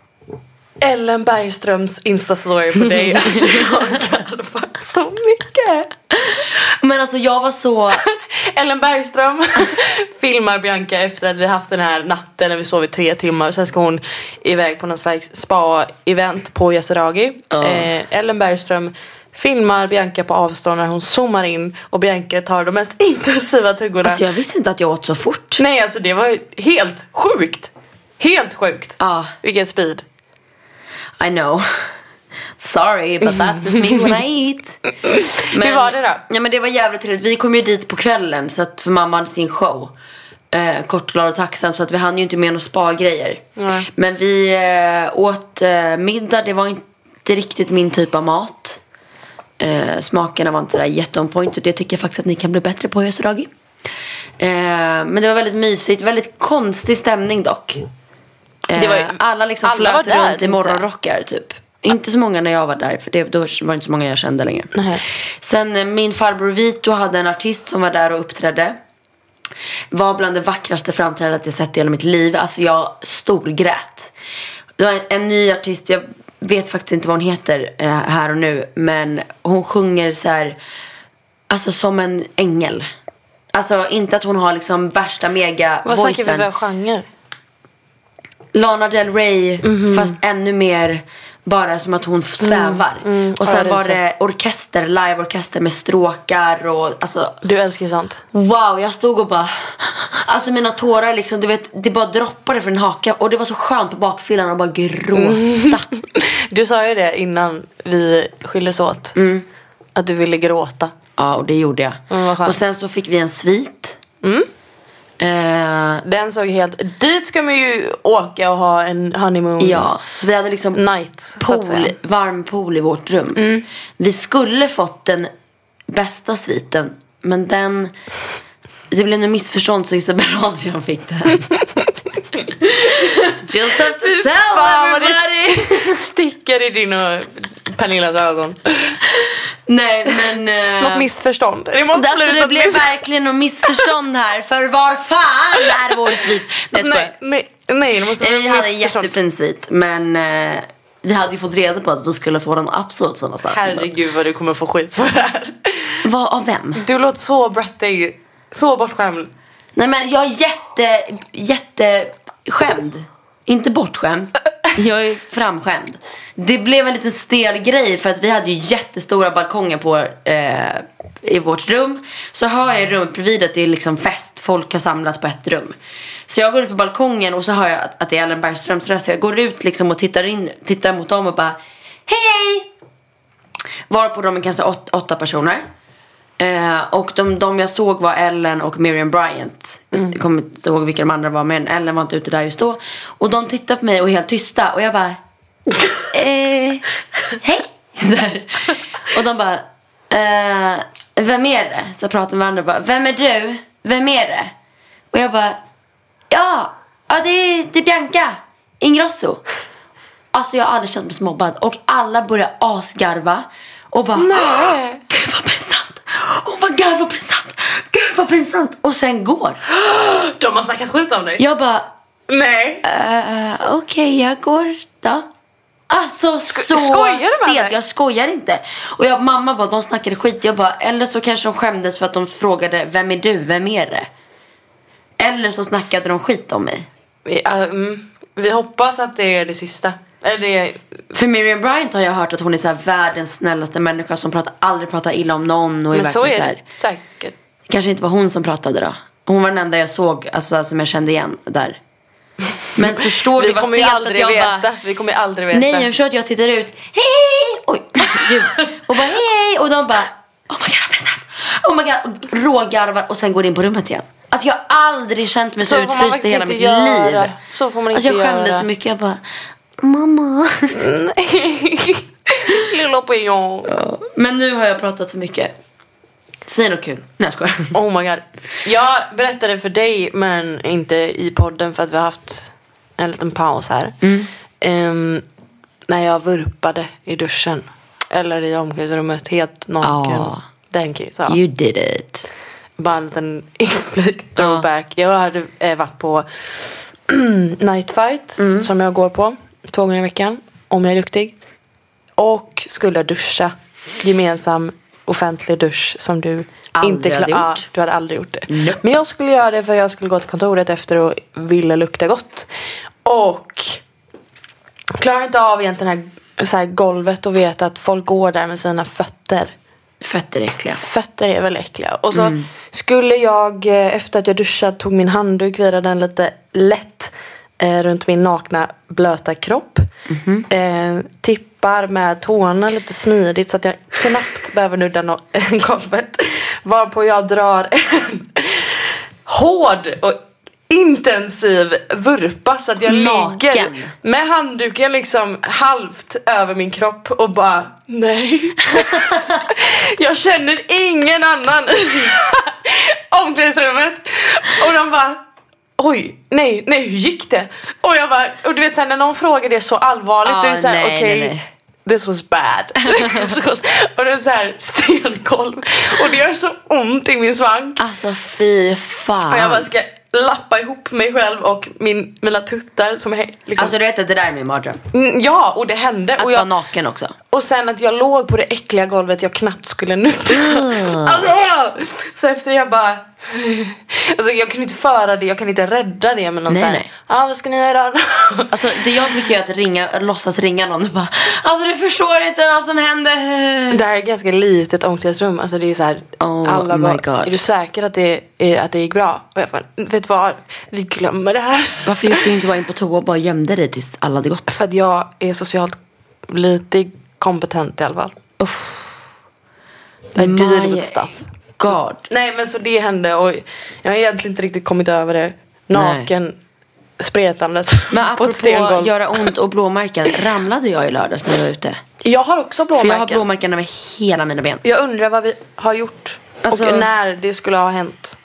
Ellen Bergströms Insta-story på dig. Alltså, jag garvar så mycket. Men alltså jag var så... Ellen Bergström filmar Bianca efter att vi haft den här natten när vi sov i tre timmar. Sen ska hon iväg på någon slags spa-event på Yasuragi. Uh. Eh, Ellen Bergström filmar Bianca på avstånd när hon zoomar in. Och Bianca tar de mest intensiva tuggorna. Alltså jag visste inte att jag åt så fort. Nej, alltså det var helt sjukt. Helt sjukt. Ja. Uh. Vilken speed. I know. Sorry, but that's with me when I eat. Men, hur var det då? Ja, men det var jävligt trevligt. Vi kom ju dit på kvällen så att för mamma hade sin show. Eh, kort, glad och tacksam. Så att vi hann ju inte med några spa-grejer. Mm. Men vi eh, åt eh, middag. Det var inte riktigt min typ av mat. Eh, smakerna var inte där jätte on point. Och det tycker jag faktiskt att ni kan bli bättre på, Yasuragi. Eh, men det var väldigt mysigt. Väldigt konstig stämning dock. Det var ju, alla liksom alla flöt där, runt i morgonrockar typ. Inte så många när jag var där, för det, då var det inte så många jag kände längre. Nej. Sen min farbror Vito hade en artist som var där och uppträdde. Var bland det vackraste framträdandet jag sett i hela mitt liv. Alltså jag storgrät. Det var en, en ny artist, jag vet faktiskt inte vad hon heter eh, här och nu. Men hon sjunger så här, alltså som en ängel. Alltså inte att hon har liksom värsta mega vad voicen. snackar vi för genre? Lana Del Rey, mm-hmm. fast ännu mer bara som att hon svävar. Mm. Mm. Och sen ja, det var det orkester, liveorkester med stråkar och alltså, du älskar ju sånt. Wow, jag stod och bara, alltså mina tårar liksom, du vet, det bara droppade från haka. Och det var så skönt på bakfyllan att bara gråta. Mm. Du sa ju det innan vi skildes åt, mm. att du ville gråta. Ja, och det gjorde jag. Mm, och sen så fick vi en svit. Mm. Uh, den såg helt... Dit ska man ju åka och ha en honeymoon. Ja, så vi hade liksom night, pool, varm pool i vårt rum. Mm. Vi skulle fått den bästa sviten, men den... Det blev nog missförstånd så Isabel Adrian fick det. Just have to tell everybody. Sticker i din och Pernillas ögon. Nej, men uh, något missförstånd. Det måste därför bli det blev miss- verkligen något missförstånd här. För var fan är vår svit? Nej, nej, nej, nej, det måste vi hade en jättefin svit, men uh, vi hade ju fått reda på att vi skulle få den absolut såna saker. Herregud vad du kommer få skit för det här. Vad, av vem? Du låter så brattig, så bortskämd. Nej, men jag är jätte jätteskämd. Inte bortskämd. Jag är framskämd. Det blev en liten stel grej för att vi hade ju jättestora balkonger på eh, i vårt rum. Så hör jag i rummet bredvid att det är liksom fest. Folk har samlat på ett rum. Så jag går ut på balkongen och så hör jag att, att det är Ellen Bergströms röst. Jag går ut liksom och tittar in, tittar mot dem och bara hej hej. Var på dem är kanske åt, åtta personer. Eh, och de, de jag såg var Ellen och Miriam Bryant. Mm. Jag kommer inte ihåg vilka de andra var, men Ellen var inte ute där just då. Och de tittade på mig och är helt tysta. Och jag bara eh, hej. Och de bara eh, vem är det? Så jag pratade med varandra och bara, vem är du? Vem är det? Och jag bara ja, ja det, är, det är Bianca Ingrosso. Alltså jag har aldrig känt mig så mobbad. Och alla började asgarva. Och bara nej. Gud vad pinsamt. Oh my god vad pinsamt. Gud vad pinsamt. Och sen går. De har snackat skit om dig. Jag bara nej. uh, Okej okay, jag går då. Alltså Sk- så stelt. Jag skojar inte. Och jag, mamma bara, de snackade skit. Jag bara, eller så kanske de skämdes för att de frågade vem är du, vem är det? Eller så snackade de skit om mig. Vi, um, vi hoppas att det är det sista. Är det... För Miriam Bryant har jag hört att hon är så här världens snällaste människa som pratar, aldrig pratar illa om någon. Och är men så är det så här, säkert. Kanske inte var hon som pratade då. Hon var den enda jag såg, alltså, som jag kände igen där. Men förstår du vad stelt att jag veta. bara... Vi kommer ju aldrig veta. Nej, jag förstår att jag tittar ut. Hej! Oj, gud. Och bara hej! Och de bara, oh my god, vad pinsamt. Oh my god, rågarvar och sen går in på rummet igen. Alltså jag har aldrig känt mig så, så utfryst i hela mitt göra. liv. Så får man inte alltså jag skämdes göra. så mycket. Jag bara, mamma. Nej. Lilla pion. Ja. Men nu har jag pratat för mycket. Säg något kul. Nej, jag skojar. Oh my god. Jag berättade för dig, men inte i podden för att vi har haft en liten paus här. Mm. Um, när jag vurpade i duschen. Eller i omklädningsrummet helt naken. Oh. Thank you. Så. You did it. Bara en liten inflick throwback. Jag hade eh, varit på night fight mm. som jag går på två gånger i veckan om jag är duktig. Och skulle duscha. Gemensam offentlig dusch som du aldrig inte klar- hade gjort. Ah, du hade aldrig gjort det. Nope. Men jag skulle göra det för jag skulle gå till kontoret efter och ville lukta gott. Och klarar inte av egentligen här, så här golvet och vet att folk går där med sina fötter. Fötter är äckliga. Fötter är väl äckliga. Och så mm. skulle jag efter att jag duschat tog min handduk, virade den lite lätt eh, runt min nakna blöta kropp. Mm-hmm. Eh, tippar med tårna lite smidigt så att jag knappt behöver nudda no- golvet. Varpå jag drar en hård och intensiv vurpa så att jag Naken. ligger med handduken liksom halvt över min kropp och bara nej. Jag känner ingen annan omklädningsrummet och de bara oj, nej, nej, hur gick det? Och jag bara, och du vet såhär när någon frågar det så allvarligt, ah, det är såhär okej okay, this was bad. Och det är så här stenkolv. Och det gör så ont i min svank. Alltså fy fan. Och jag bara ska lappa ihop mig själv och min, mina tuttar som är liksom... Alltså du vet att det där är min mardröm. Mm, ja, och det hände. Att och jag... vara naken också. Och sen att jag låg på det äckliga golvet jag knappt skulle nutta. Mm. Så efter jag bara... Alltså jag kan inte föra det, jag kan inte rädda det med någon nej, så här. Nej. Ja, ah, vad ska ni göra? Alltså det jag brukar göra är att ringa, låtsas ringa någon och bara, alltså du förstår inte vad som hände. Det här är ett ganska litet omklädningsrum. Alltså det är så här, oh alla my bara, God. är du säker att det, är, att det gick bra? Och jag bara, vet du vad? Vi glömmer det här. Varför gick du inte bara in på toa och bara gömde dig tills alla hade gått? För att jag är socialt lite kompetent i alla fall. Uff. I deal with stuff. God. Nej men så det hände och jag har egentligen inte riktigt kommit över det. Naken, nej. Spretandet men på ett stengolv. Men apropå göra ont och blåmärken, ramlade jag i lördags när jag var ute? Jag har också blåmärken. För jag har blåmärken över hela mina ben. Jag undrar vad vi har gjort alltså, och när det skulle ha hänt.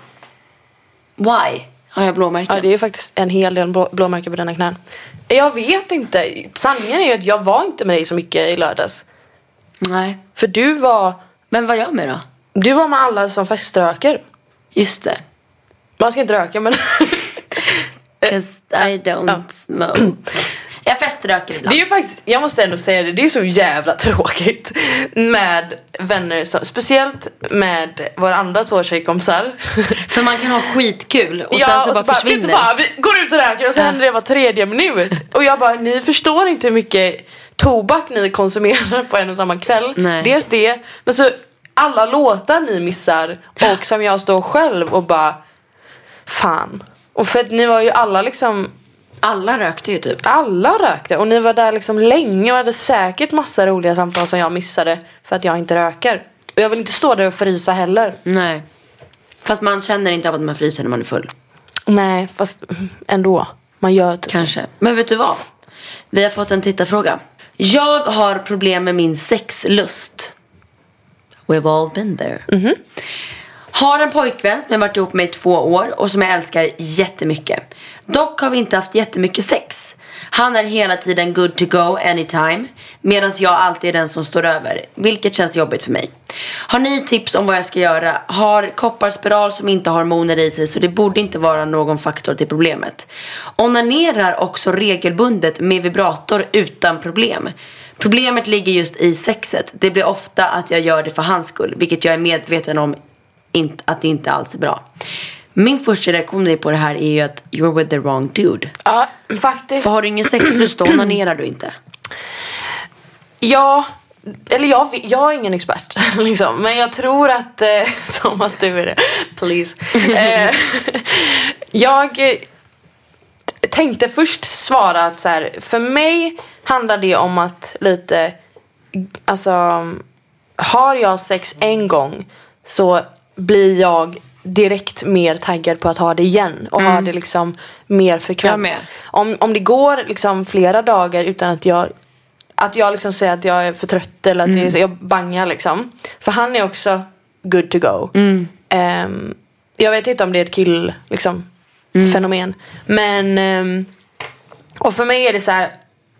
Why? Har jag blåmärken? Ja, det är faktiskt en hel del blå, blåmärken på denna knän. Jag vet inte. Sanningen är ju att jag var inte med dig så mycket i lördags. Nej. För du var... Men vad jag med då? Du var med alla som feströker. Just det. Man ska inte röka, men... Cause I don't smoke. Jag feströker ibland. Det är ju faktiskt, jag måste ändå säga det, det är så jävla tråkigt med vänner, så, speciellt med våra andra två tjejkompisar. För man kan ha skitkul och ja, sen så och bara så försvinner. Vet du vad, vi går ut och röker och så ja. händer det var tredje minut. Och jag bara, ni förstår inte hur mycket tobak ni konsumerar på en och samma kväll. Nej. Dels det, men så alla låtar ni missar och som jag står själv och bara fan. Och för att ni var ju alla liksom... Alla rökte ju typ. Alla rökte och ni var där liksom länge och hade säkert massa roliga samtal som jag missade för att jag inte röker. Och jag vill inte stå där och frysa heller. Nej. Fast man känner inte av att man fryser när man är full. Nej, fast ändå. Man gör typ. Kanske. Men vet du vad? Vi har fått en tittarfråga. Jag har problem med min sexlust. We've all been there. Mm-hmm. Har en pojkvän som jag varit ihop med i två år och som jag älskar jättemycket. Dock har vi inte haft jättemycket sex. Han är hela tiden good to go anytime, medan jag alltid är den som står över, vilket känns jobbigt för mig. Har ni tips om vad jag ska göra? Har kopparspiral som inte har hormoner i sig, så det borde inte vara någon faktor till problemet. Onanerar också regelbundet med vibrator utan problem. Problemet ligger just i sexet. Det blir ofta att jag gör det för hans skull, vilket jag är medveten om inte, att det inte alls är bra. Min första reaktion på det här är ju att you're with the wrong dude. Ja, faktiskt. För har du ingen sexlust, då onanerar du inte. Ja, eller jag, jag är ingen expert liksom. Men jag tror att eh, som att du är det. Please. eh, Jag eh, tänkte först svara att så här, för mig handlar det om att lite, alltså, har jag sex en gång så blir jag direkt mer taggad på att ha det igen. Och mm. ha det liksom mer frekvent. Om, om det går liksom flera dagar utan att jag att jag liksom säger att jag är för trött eller att mm. det är, jag bangar liksom. För han är också good to go. Mm. Um, jag vet inte om det är ett kill liksom, mm. fenomen. Men um, och för mig är det så här,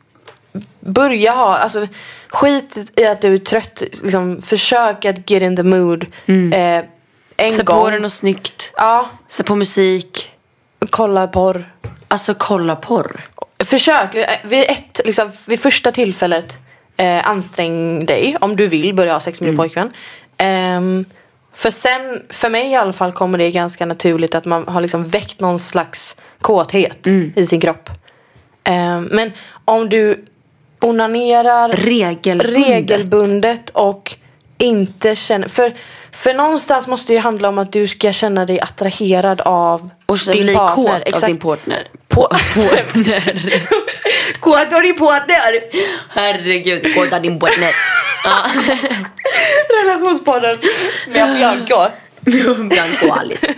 börja ha, alltså skit i att du är trött liksom, försök att get in the mood mm. eh, en Se gång. på den och snyggt. Ja. Se på musik. Kolla porr. Alltså kolla porr. Försök vid ett liksom, vid första tillfället eh, ansträng dig om du vill börja ha sex med din mm. pojkvän. Um, för sen för mig i alla fall kommer det ganska naturligt att man har liksom väckt någon slags kåthet mm. i sin kropp. Um, men om du onanerar regelbundet. regelbundet och inte känner för för någonstans måste det handla om att du ska känna dig attraherad av och din bli partner. kåt Exakt. av din partner. På partner. Kåt av din partner. Herregud, kåt av din partner. Ja. Relationspodden med Bianca. Bianca och Alice.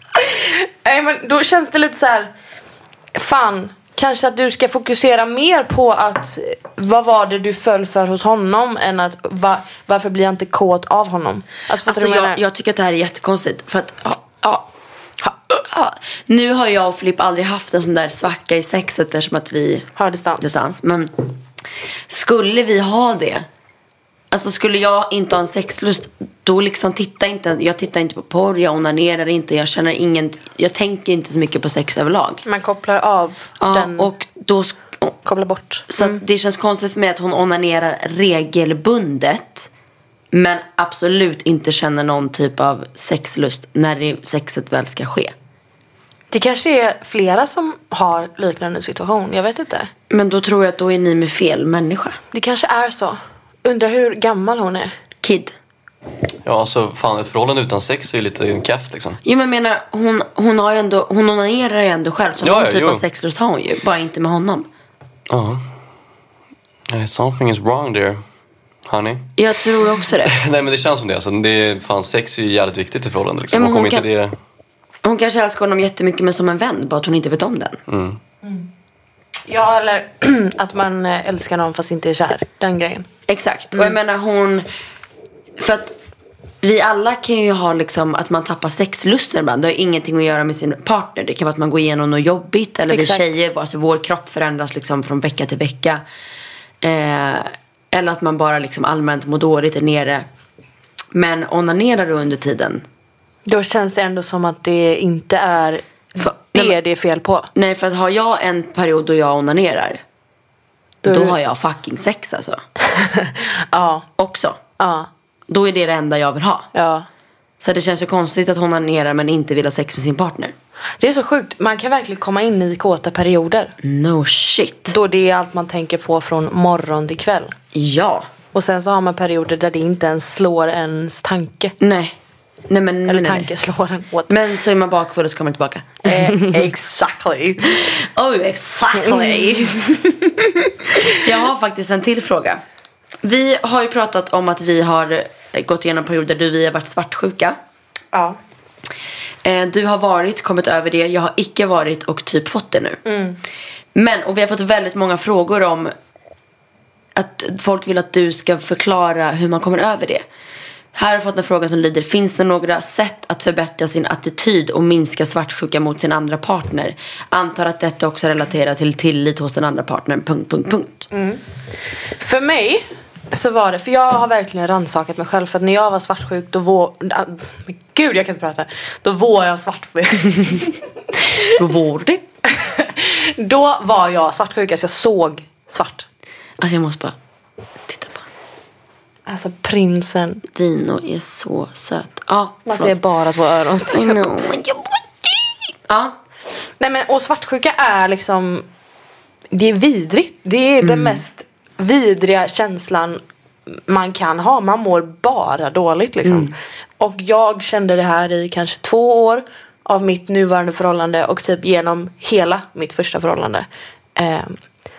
Nej, men då känns det lite så här. Fan, kanske att du ska fokusera mer på att vad var det du föll för hos honom än att va, varför blir jag inte kåt av honom? Alltså, alltså jag, jag tycker att det här är jättekonstigt för att ja, ja, ja, ja. Nu har jag och Filip aldrig haft en sån där svacka i sexet eftersom att vi har distans. distans. Men skulle vi ha det, alltså skulle jag inte ha en sexlust, då liksom titta inte, jag tittar inte på porr, jag onanerar inte, jag känner ingen, jag tänker inte så mycket på sex överlag. Man kopplar av ja, den och då kopplar bort. Så mm. det känns konstigt för mig att hon onanerar regelbundet men absolut inte känner någon typ av sexlust när det, sexet väl ska ske. Det kanske är flera som har liknande situation, jag vet inte. Men då tror jag att då är ni med fel människa. Det kanske är så. Undrar hur gammal hon är. Kid. Ja, alltså fan, ett förhållande utan sex är ju lite en käft liksom. Jo, men jag menar, hon, hon har ju ändå, hon onanerar ju ändå själv. Så ja, någon ja, typ jo. av sexlust har hon ju, bara inte med honom. Ja. Uh-huh. Something is wrong there, honey. Jag tror också det. Nej, men det känns som det. Alltså, det är, fan, sex är ju jävligt viktigt i förhållande liksom. Ja, hon kommer kan, inte det... hon kanske älskar honom jättemycket men som en vän, bara att hon inte vet om den. Mm. Mm. Ja, eller att man älskar någon fast inte är kär. Den grejen. Exakt. Mm. Och jag menar hon... För att vi alla kan ju ha liksom att man tappar sexlusten ibland. Det har ingenting att göra med sin partner. Det kan vara att man går igenom något jobbigt. Eller vi tjejer, alltså vår kropp förändras liksom från vecka till vecka. Eh, eller att man bara liksom allmänt mår dåligt, är nere. Men onanerar du under tiden? Då känns det ändå som att det inte är för, det nej, det är fel på. Nej, för att har jag en period då jag onanerar, då, då har jag fucking sex alltså. Ja. Också. Ja. Då är det det enda jag vill ha. Ja. Så det känns ju konstigt att hon onanerar men inte vill ha sex med sin partner. Det är så sjukt. Man kan verkligen komma in i kåta perioder. No shit. Då det är allt man tänker på från morgon till kväll. Ja. Och sen så har man perioder där det inte ens slår ens tanke. Nej. Nej, men, eller nej, tanke nej. slår en åt. Men så är man bakfull och så kommer man tillbaka. eh, Exactly. Oh, exactly. Jag har faktiskt en till fråga. Vi har ju pratat om att vi har gått igenom perioder där vi har varit svartsjuka. Ja. eh, Du har varit, kommit över det. Jag har icke varit och typ fått det nu. Mm. Men, och vi har fått väldigt många frågor om att folk vill att du ska förklara hur man kommer över det. Här har jag fått en fråga som lyder: finns det några sätt att förbättra sin attityd och minska svartsjuka mot sin andra partner? Antar att detta också relaterar till tillit hos den andra partnern. Punkt, punkt, punkt. Mm. För mig så var det, för jag har verkligen rannsakat mig själv. För att när jag var svartsjuk då var, ah, gud jag kan inte prata. Då var jag svartsjuk. Då var det. Då var jag svartsjuk, alltså jag såg svart. Alltså jag måste bara titta på. Alltså prinsen Dino är så söt. Ja, man ser bara två öron. I know. Ja. Nej men, och svartsjuka är liksom, det är vidrigt. Det är mm. den mest vidriga känslan man kan ha. Man mår bara dåligt liksom. Mm. Och jag kände det här i kanske två år av mitt nuvarande förhållande och typ genom hela mitt första förhållande. Um,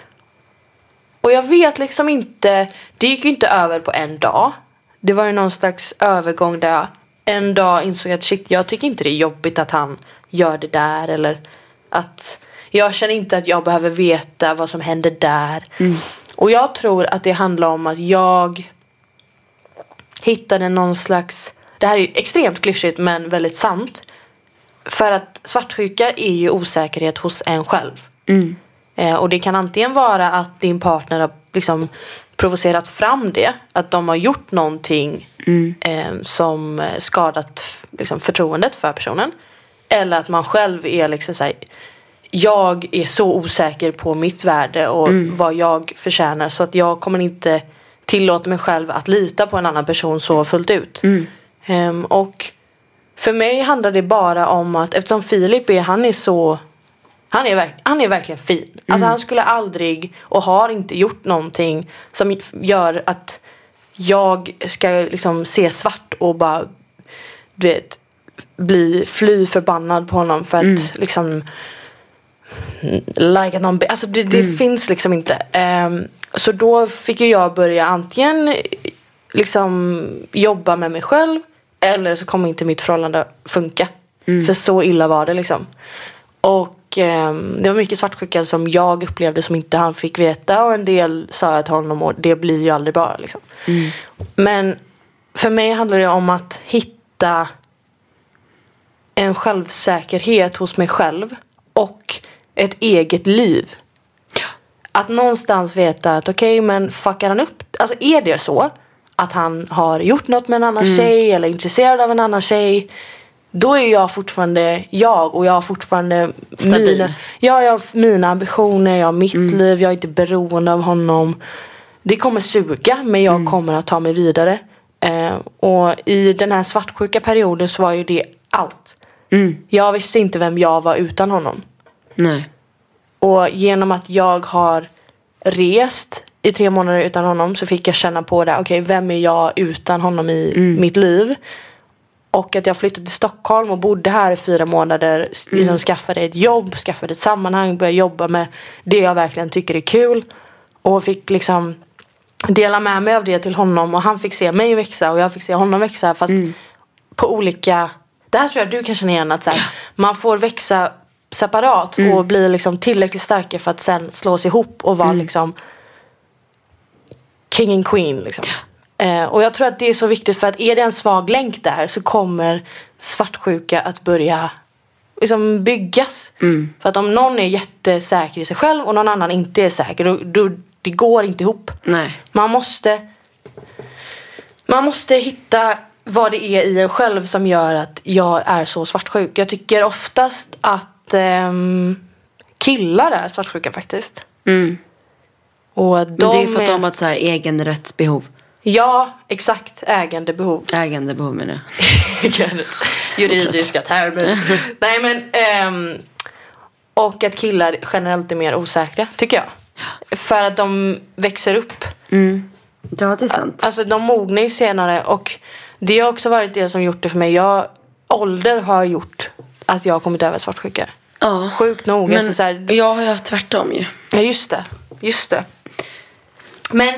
och jag vet liksom inte, det gick ju inte över på en dag. Det var ju någon slags övergång där jag en dag insåg att shit, jag tycker inte det är jobbigt att han gör det där. Eller att jag känner inte att jag behöver veta vad som händer där. Mm. Och jag tror att det handlar om att jag hittade någon slags... Det här är ju extremt klyschigt men väldigt sant. För att svartsjuka är ju osäkerhet hos en själv. Mm. Eh, och det kan antingen vara att din partner har liksom provocerat fram det. Att de har gjort någonting mm. eh, som skadat liksom, förtroendet för personen. Eller att man själv är liksom så här, jag är så osäker på mitt värde och mm. vad jag förtjänar. Så att jag kommer inte tillåta mig själv att lita på en annan person så fullt ut. Mm. Um, och för mig handlar det bara om att eftersom Filip är, han är så han är, verk, han är verkligen fin. Mm. Alltså han skulle aldrig och har inte gjort någonting som gör att jag ska liksom se svart och bara du vet, bli fly förbannad på honom för att mm. liksom like någon, alltså det, det mm. finns liksom inte. Um, så då fick ju jag börja antingen liksom jobba med mig själv eller så kommer inte mitt förhållande funka. Mm. För så illa var det liksom. Och eh, det var mycket svartsjuka som jag upplevde som inte han fick veta. Och en del sa jag till honom och det blir ju aldrig bra liksom. Mm. Men för mig handlar det om att hitta en självsäkerhet hos mig själv. Och ett eget liv. Att någonstans veta att okej, okay, men fuckar han upp? Alltså är det så att han har gjort något med en annan mm. tjej eller är intresserad av en annan tjej, då är jag fortfarande jag och jag har fortfarande mina, ja, jag har mina ambitioner, jag har mitt mm. liv, jag är inte beroende av honom. Det kommer suga, men jag mm. kommer att ta mig vidare. Eh, och i den här svartsjuka perioden så var ju det allt. Mm. Jag visste inte vem jag var utan honom. Nej. Och genom att jag har rest i tre månader utan honom så fick jag känna på det. Okej, okay, vem är jag utan honom i mm. mitt liv? Och att jag flyttade till Stockholm och bodde här i fyra månader. Liksom mm. skaffade ett jobb, skaffade ett sammanhang. Började jobba med det jag verkligen tycker är kul. Och fick liksom dela med mig av det till honom. Och han fick se mig växa och jag fick se honom växa. Fast mm. på olika... Det här tror jag du kan känna igen. Att så här, man får växa separat mm. och bli liksom tillräckligt starka för att sen slås ihop och vara mm. liksom king and queen liksom. Eh, och jag tror att det är så viktigt för att är det en svag länk där så kommer svartsjuka att börja liksom byggas. Mm. För att om någon är jättesäker i sig själv och någon annan inte är säker, då, då det går inte ihop. Nej. Man måste man måste hitta vad det är i en själv som gör att jag är så svartsjuk. Jag tycker oftast att um, killar är svartsjuka faktiskt. Mm. Och de Men det är för att de har ett så här egenrättsbehov. Ja, exakt. Ägandebehov. Ägandebehov menar jag. Juridiska termer. Nej men um, och att killar generellt är mer osäkra, tycker jag. För att de växer upp. Mm. Ja, det är sant. Alltså de mognar ju senare. Och det har också varit det som gjort det för mig. Jag, ålder har gjort att jag har kommit över svartsjuka. Ja. Sjukt nog. Men alltså, så här, jag har ju haft tvärtom ju. Ja, just det. Just det. Men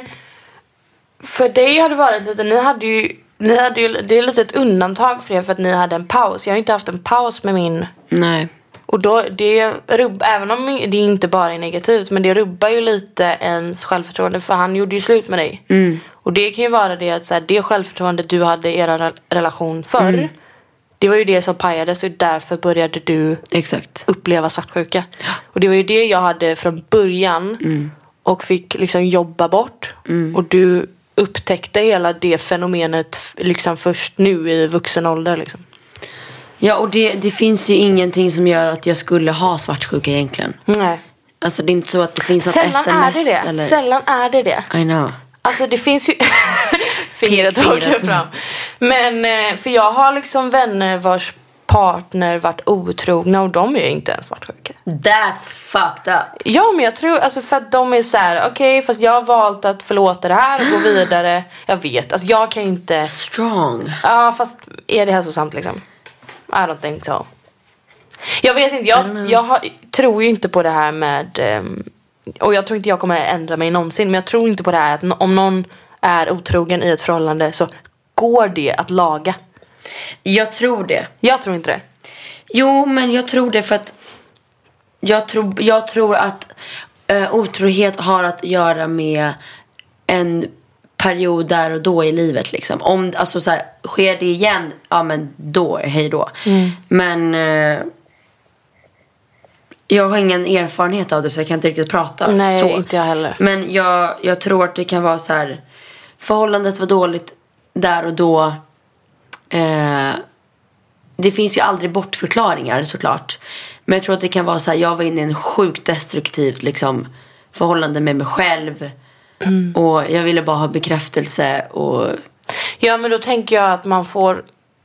för dig har det varit lite, ni hade ju, ni hade ju, det är lite ett undantag för er för att ni hade en paus. Jag har inte haft en paus med min. Nej. Och då, det rubb, även om det inte bara är negativt, men det rubbar ju lite ens självförtroende, för han gjorde ju slut med dig. Mm. Och det kan ju vara det att så här, det självförtroende du hade i er relation förr, mm. det var ju det som pajades och därför började du Exakt. uppleva svartsjuka. Och det var ju det jag hade från början mm. och fick liksom jobba bort. Mm. Och du upptäckte hela det fenomenet liksom först nu i vuxen ålder liksom. Ja, och det, det finns ju ingenting som gör att jag skulle ha svartsjuka egentligen. Nej. Alltså det är inte så att det finns något Sällan S M S är det det. eller... Sällan är det det. I know. Alltså det finns ju fingret åker fram. Men för jag har liksom vänner vars partner varit otrogna och de är ju inte ens svartsjuka. That's fucked up. Ja, men jag tror alltså för att de är så här: okej, okay, fast jag har valt att förlåta det här och gå vidare. Jag vet, alltså jag kan inte. Strong. Ja, fast är det hälsosamt liksom? I don't think so. Jag vet inte, jag, jag har, tror ju inte på det här med um, och jag tror inte jag kommer ändra mig någonsin. Men jag tror inte på det här att om någon är otrogen i ett förhållande så går det att laga. Jag tror det. Jag tror inte det. Jo, men jag tror det för att jag tror, jag tror att uh, otrohet har att göra med en period där och då i livet liksom. Om, alltså så här, sker det igen, ja men då, hej då. Mm. Men uh, jag har ingen erfarenhet av det så jag kan inte riktigt prata. Nej, så. inte jag heller. Men jag, jag tror att det kan vara så här, förhållandet var dåligt där och då. Eh, det finns ju aldrig bortförklaringar såklart. Men jag tror att det kan vara så här, jag var inne i en sjukt destruktivt liksom, förhållande med mig själv. Mm. Och jag ville bara ha bekräftelse och... Ja, men då tänker jag att man får...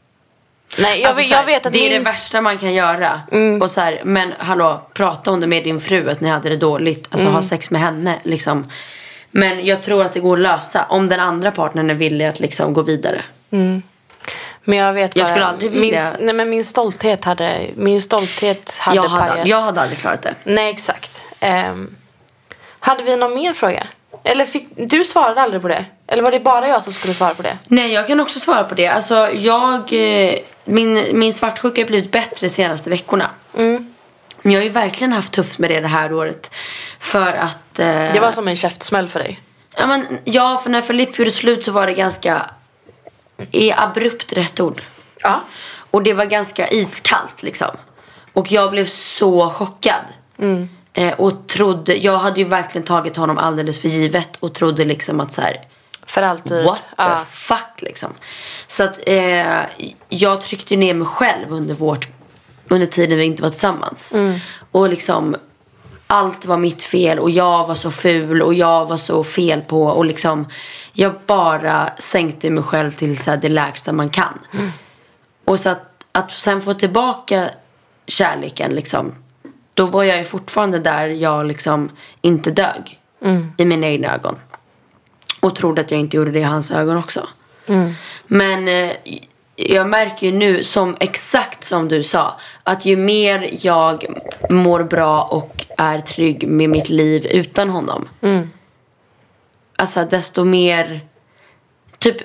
Nej, jag, alltså, vet, här, jag vet att det min... är det värsta man kan göra. Mm. Och så här, men hallå, prata om det med din fru att ni hade det dåligt. Alltså mm. ha sex med henne liksom. Men jag tror att det går att lösa om den andra partnern är villig att liksom gå vidare. Mm. Men jag vet bara, jag skulle aldrig vilja... min, nej, men min stolthet hade min stolthet hade jag hade, pajat. jag hade aldrig klarat det. Nej, exakt. Um, hade vi någon mer fråga? Eller fick, du svarade aldrig på det? Eller var det bara jag som skulle svara på det? Nej, jag kan också svara på det. Alltså, jag... Min, min svartsjuka har blivit bättre de senaste veckorna. Mm. Men jag har ju verkligen haft tufft med det det här året. För att... Eh, det var som en käftsmäll för dig. Ja, men, ja, för när Filip gjorde slut så var det ganska... Är abrupt rätt ord. Ja. Och det var ganska iskallt liksom. Och jag blev så chockad. Mm. Eh, och trodde... Jag hade ju verkligen tagit honom alldeles för givet. Och trodde liksom att så här... För alltid. What the ja. fuck liksom. Så att eh, jag tryckte ner mig själv under vårt under tiden vi inte var tillsammans. Mm. Och liksom allt var mitt fel och jag var så ful och jag var så fel på och liksom jag bara sänkte mig själv till så här det lägsta man kan. Mm. Och så att, att sen få tillbaka kärleken liksom, då var jag ju fortfarande där jag liksom inte dög mm. i mina egna ögon. Och trodde att jag inte gjorde det i hans ögon också. Mm. Men eh, jag märker ju nu, som exakt som du sa, att ju mer jag mår bra och är trygg med mitt liv utan honom. Mm. Alltså desto mer... Typ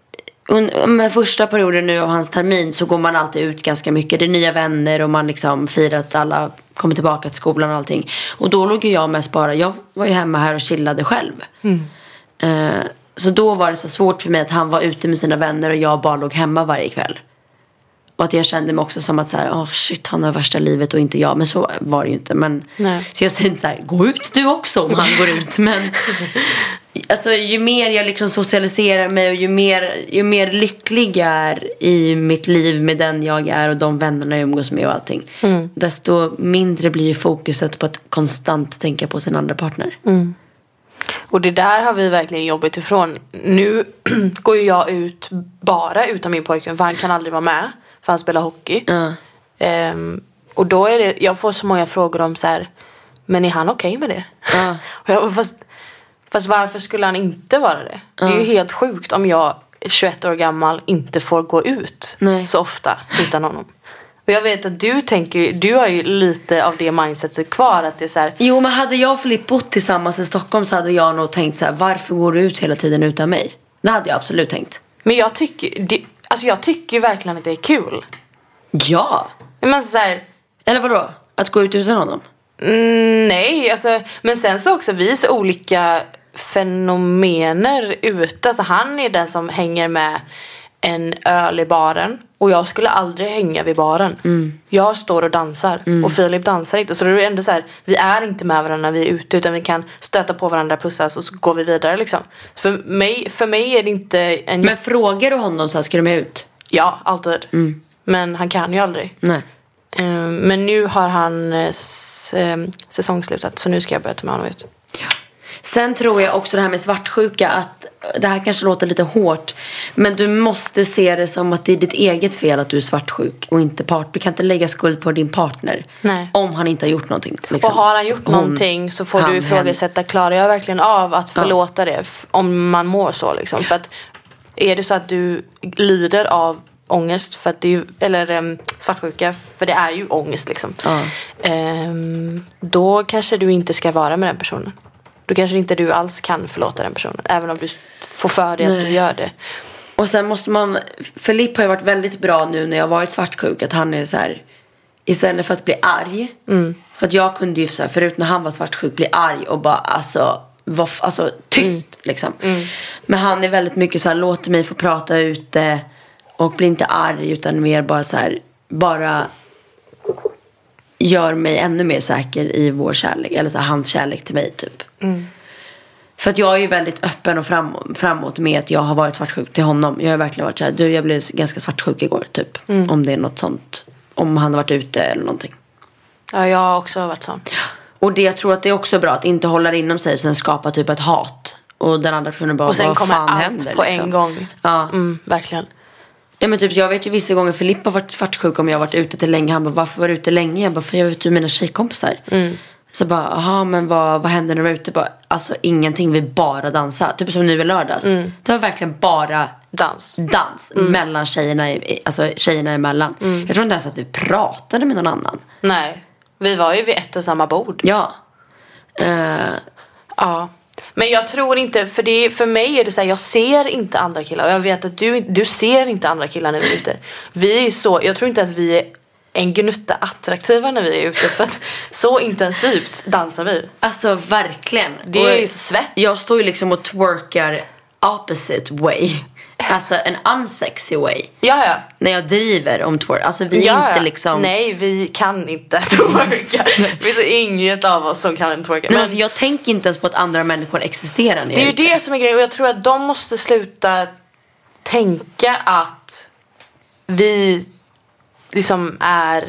under första perioden nu av hans termin så går man alltid ut ganska mycket. Det är nya vänner och man liksom firar att alla kommer tillbaka till skolan och allting. Och då låg jag mest bara... Jag var ju hemma här och chillade själv. Mm. Uh, så då var det så svårt för mig att han var ute med sina vänner och jag bara låg hemma varje kväll. Och att jag kände mig också som att så här, oh shit, han har värsta livet och inte jag. Men så var det ju inte. Men, så jag tänkte så här, gå ut du också om han går ut. Men alltså, ju mer jag liksom socialiserar mig och ju mer, ju mer lycklig jag är i mitt liv med den jag är och de vännerna jag umgås med och allting. Mm. Desto mindre blir ju fokuset på att konstant tänka på sin andra partner. Mm. Och det där har vi verkligen jobbat ifrån. Nu går ju jag ut bara utan min pojkvän, för han kan aldrig vara med. För han spelar hockey. Mm. Um, och då är det, jag får så många frågor om så här, men är han okej okay med det? Mm. och jag, fast, fast varför skulle han inte vara det? Mm. Det är ju helt sjukt om jag, tjugoett år gammal, inte får gå ut Nej. så ofta utan honom. Och jag vet att du tänker, du har ju lite av det mindsetet kvar, att det är så här. Jo, men hade jag och Filip bott tillsammans i Stockholm så hade jag nog tänkt så här, varför går du ut hela tiden utan mig? Det hade jag absolut tänkt. Men jag tycker, det, alltså jag tycker ju verkligen att det är kul. Ja. Men så här, eller vadå? Att gå ut utan honom? Mm, nej, alltså, men sen så också vi så olika fenomener ute. Alltså han är den som hänger med en öl i baren. Och jag skulle aldrig hänga vid baren. Mm. Jag står och dansar. Mm. Och Filip dansar inte. Så det är ändå så här, vi är inte med varandra när vi är ute. Utan vi kan stöta på varandra, pussas och så går vi vidare liksom. För mig, för mig är det inte en... Men frågar du honom så här, ska du med ut? Ja, alltid. Mm. Men han kan ju aldrig. Nej. Um, men nu har han s- um, säsongslutat. Så nu ska jag börja ta med honom ut. Ja. Sen tror jag också det här med svartsjuka, att det här kanske låter lite hårt, men du måste se det som att det är ditt eget fel att du är svartsjuk och inte part. Du kan inte lägga skuld på din partner. Nej. Om han inte har gjort någonting liksom. Och har han gjort Hon, någonting så får han, du ifrågasätta, klarar jag verkligen av att förlåta ja. det om man mår så liksom. För att är det så att du lider av ångest för att det är ju, eller um, svartsjuka, för det är ju ångest liksom. Ja. Um, då kanske du inte ska vara med den personen. Då kanske inte du alls kan förlåta den personen, även om du får för dig att du gör det. Och sen måste man... Filip har ju varit väldigt bra nu när jag har varit svartsjuk. Att han är så här... Istället för att bli arg. Mm. För att jag kunde ju så här, förut när han var svartsjuk bli arg och bara alltså... Var, alltså tyst mm. liksom. Mm. Men han är väldigt mycket så här, låter mig få prata ute. Och blir inte arg utan mer bara så här... Bara... Gör mig ännu mer säker i vår kärlek. Eller så här, hans kärlek till mig typ. Mm. För att jag är ju väldigt öppen och fram, framåt med att jag har varit svartsjuk till honom. Jag har verkligen varit så här, du jag blev ganska svartsjuk igår typ. Mm. Om det är något sånt. Om han har varit ute eller någonting. Ja, jag har också varit sån. Och det, jag tror att det är också bra att inte hålla inom sig. Sen skapa typ ett hat. Och den andra personen bara, och sen vad kommer fan allt händer, på liksom. en gång. Ja, mm, verkligen. Ja men typ jag vet ju vissa gånger Filip har varit svartsjuk om jag har varit ute till länge. Han bara, varför var du ute länge? Jag bara, för jag vet ju mina tjejkompisar. Mm. Så bara, aha men vad, vad händer när du är ute? Bara, alltså ingenting, vi bara dansar. Typ som nu i lördags. Mm. Det var verkligen bara dans. Dans mm. mellan tjejerna, alltså tjejerna emellan. Mm. Jag tror inte ens att vi pratade med någon annan. Nej, vi var ju vid ett och samma bord. Ja. Uh, ja. Men jag tror inte, för, det, för mig är det så här, jag ser inte andra killar. Och jag vet att du, du ser inte andra killar när vi är ute. Vi är så, jag tror inte ens vi är en gnutta attraktiva när vi är ute. För att så intensivt dansar vi. Alltså verkligen. Det är ju så svett. Jag står ju liksom och twerkar opposite way. Alltså en unsexy way. Ja, ja. När jag driver om twerk. Alltså vi är ja, inte ja. liksom... Nej, vi kan inte twerka. Vi är inget av oss som kan twerka. Men alltså, jag tänker inte ens på att andra människor existerar. Det är ju det som är grejen. Och jag tror att de måste sluta tänka att vi liksom är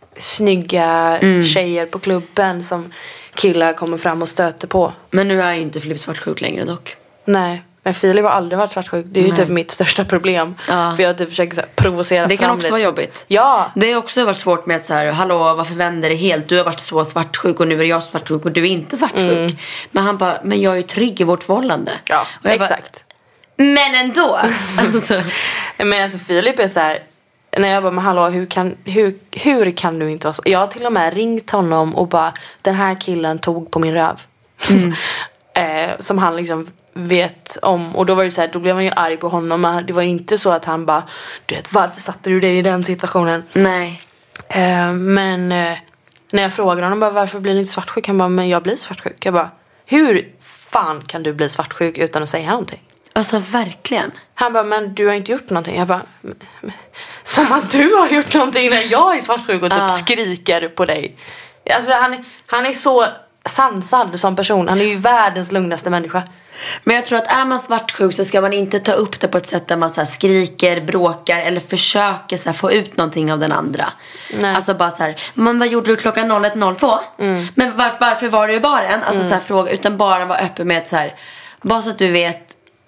snygga mm. tjejer på klubben som killar kommer fram och stöter på. Men nu är ju inte Filip svartsjuk längre dock. Nej. Men Filip har aldrig varit svartsjuk. Det är ju Nej. typ mitt största problem. Ja. För jag har typ försökt så här, provocera det kan fram också lite. vara jobbigt. Ja. Det har också varit svårt med att så här, hallå varför vänder det helt? Du har varit så svartsjuk och nu är jag svartsjuk och du är inte svartsjuk. Mm. Men han bara, men jag är ju trygg i vårt förhållande. Ja, och jag exakt. Bara, men ändå. alltså. Men alltså Filip är så här, när jag bara, men hallå, hur kan, hur, hur kan du inte vara så? Jag har till och med ringt honom och bara, den här killen tog på min röv. Mm. eh, som han liksom vet om. Och då var det så här, då blev han ju arg på honom. Men det var inte så att han bara, du vet, varför satte du dig i den situationen? Nej. Eh, men eh, när jag frågade honom bara, varför blir du inte svartsjuk? Han bara, men jag blir svartsjuk. Jag bara, hur fan kan du bli svartsjuk utan att säga någonting? Alltså verkligen. Han bara, men du har inte gjort någonting. Jag bara, men, men, som att du har gjort någonting när jag är svartsjuk och typ uh. skriker på dig. Alltså han, han är så sansad som person. Han är ju världens lugnaste människa. Men jag tror att är man svartsjuk så ska man inte ta upp det på ett sätt där man så här skriker, bråkar eller försöker så här få ut någonting av den andra. Nej. Alltså bara så här, men vad gjorde du klockan noll ett noll två? Mm. Men var, varför var du i baren? Alltså mm. så här fråga, utan bara vara öppen med att så här, bara så att du vet,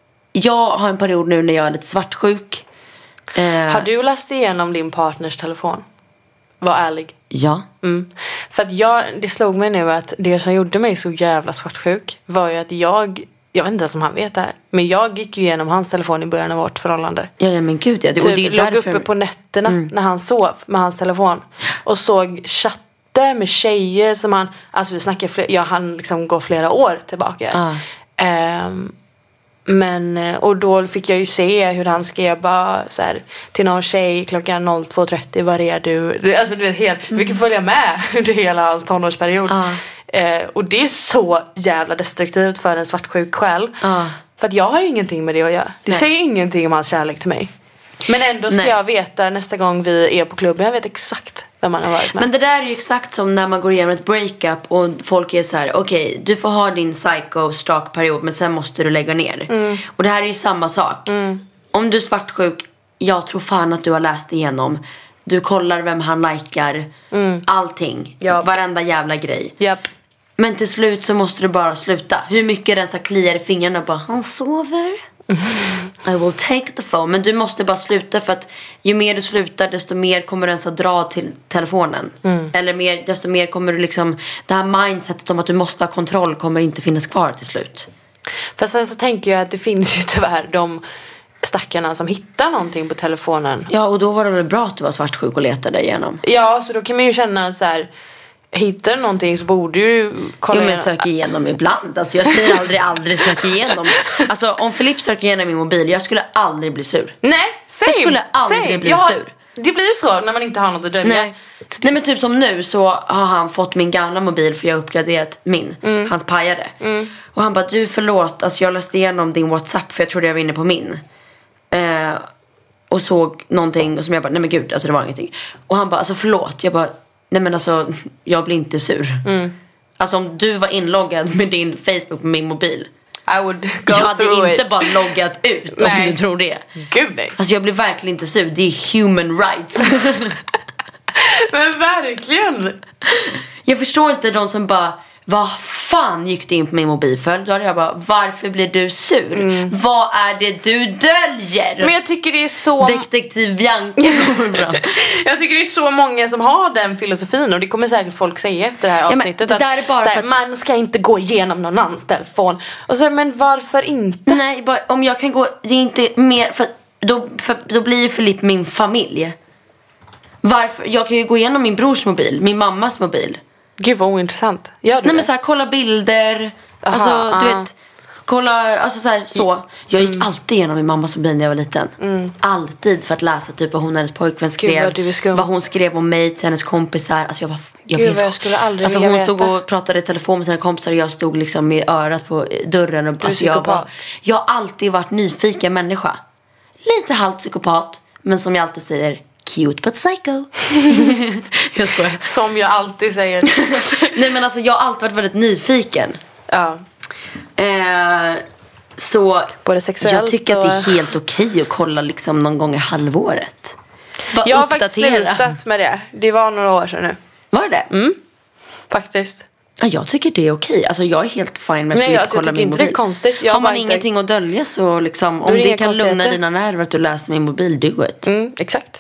jag har en period nu när jag är lite svartsjuk. Eh, har du läst igenom din partners telefon? Var ärlig. Ja. Mm. För att jag, det slog mig nu att det som gjorde mig så jävla svartsjuk var ju att jag, jag vet inte ens om han vet det här, men jag gick ju igenom hans telefon i början av vårt förhållande. Ja, ja men gud ja. Det, typ, och det är låg därför... uppe på nätterna mm. när han sov med hans telefon och såg chatter med tjejer som han, alltså vi snackar fler, ja, han liksom går flera år tillbaka. Ah. Um, Men, och då fick jag ju se hur han skrev bara så här, till någon tjej klockan två trettio, var är du? Alltså du vet, helt, vi kan följa med under hela hans tonårsperiod. Uh. Eh, och det är så jävla destruktivt för en svartsjuk själv. Uh. För att jag har ju ingenting med det att göra. Det Nej. säger ingenting om hans kärlek till mig. Men ändå ska Nej. jag veta nästa gång vi är på klubben, jag vet exakt vem man har varit med. Men det där är ju exakt som när man går igenom ett breakup och folk är så här: okej, okay, du får ha din psycho-stalk-period men sen måste du lägga ner. Mm. Och det här är ju samma sak. Mm. Om du är svartsjuk, jag tror fan att du har läst igenom. Du kollar vem han likar, mm. allting, yep. varenda jävla grej. Yep. Men till slut så måste du bara sluta. Hur mycket den så kliar i fingrarna bara, han sover. I will take the phone. Men du måste bara sluta, för att ju mer du slutar desto mer kommer du ens att dra till telefonen. Mm. Eller mer, desto mer kommer du liksom, det här mindsetet om att du måste ha kontroll kommer inte finnas kvar till slut. Fast sen så tänker jag att det finns ju tyvärr de stackarna som hittar någonting på telefonen. Ja, och då var det väl bra att du var svartsjuk och letade igenom. Ja, så då kan man ju känna så här, hittar du någonting så borde du kolla. Jo men sök igenom ibland. Alltså jag säger aldrig aldrig sök igenom. Alltså om Filip söker igenom min mobil, jag skulle aldrig bli sur. Nej, same, Jag skulle aldrig same. bli har, sur. Det blir ju så när man inte har något att dölja. Nej. Nej men typ som nu så har han fått min gamla mobil för jag har uppgraderat min. Mm. Hans pajade. Mm. Och han bara, du förlåt, alltså jag läste igenom din WhatsApp för jag trodde jag var inne på min. Eh, och såg någonting och som jag bara, nej men gud, alltså det var ingenting. Och han bara, alltså förlåt. Jag bara, nej men alltså jag blir inte sur. Mm. Alltså om du var inloggad med din Facebook på min mobil, I would go jag hade through inte it. bara loggat ut. Nej. Om du tror det. Gud nej. Alltså jag blir verkligen inte sur. Det är human rights. Men verkligen. Jag förstår inte de som bara, vad fan gick du in på min mobil för? Då hade jag bara, varför blir du sur? Mm. Vad är det du döljer? Men jag tycker det är så... Detektiv Bianca. Jag tycker det är så många som har den filosofin. Och det kommer säkert folk säga efter det här avsnittet. Ja, det där är bara att, för att man ska inte gå igenom någon annans telefon. Och så, men varför inte? Nej, bara, om jag kan gå, det är inte mer för då, för, då blir ju Filip min familj. Varför? Jag kan ju gå igenom min brors mobil, min mammas mobil. Gud vad ointressant. Gör du Nej det? men så här, kolla bilder. Aha, alltså aha. Du vet, kolla, alltså så här, så. Jag gick mm. alltid igenom min mammas mobil när jag var liten. Mm. Alltid för att läsa typ vad hon och hennes pojkvän skrev. Gud, vad, vad hon skrev om mig till hennes kompisar. Alltså jag var jag Gud, jag skulle aldrig alltså vilja hon veta. stod och pratade i telefon med sina kompisar och jag stod liksom med örat på dörren och alltså jag var, jag har alltid varit nyfiken människa. Lite halvt psykopat, men som jag alltid säger, cute but psycho. Jag skojar. Som jag alltid säger. Nej men alltså jag har alltid varit väldigt nyfiken. Ja. Eh, så både sexuellt jag tycker och... att det är helt okej att kolla liksom någon gång i halvåret. Bara jag har faktiskt slutat med det. Det var några år sedan nu. Var det? Mm. Faktiskt. Ja, jag tycker det är okej. Alltså jag är helt fine med att Nej, alltså, kolla min mobil. Det är konstigt. Jag har man inte... ingenting att dölja så liksom, om det, det kan lugna dina nerver att du läser min mobil, do it. Mm, exakt.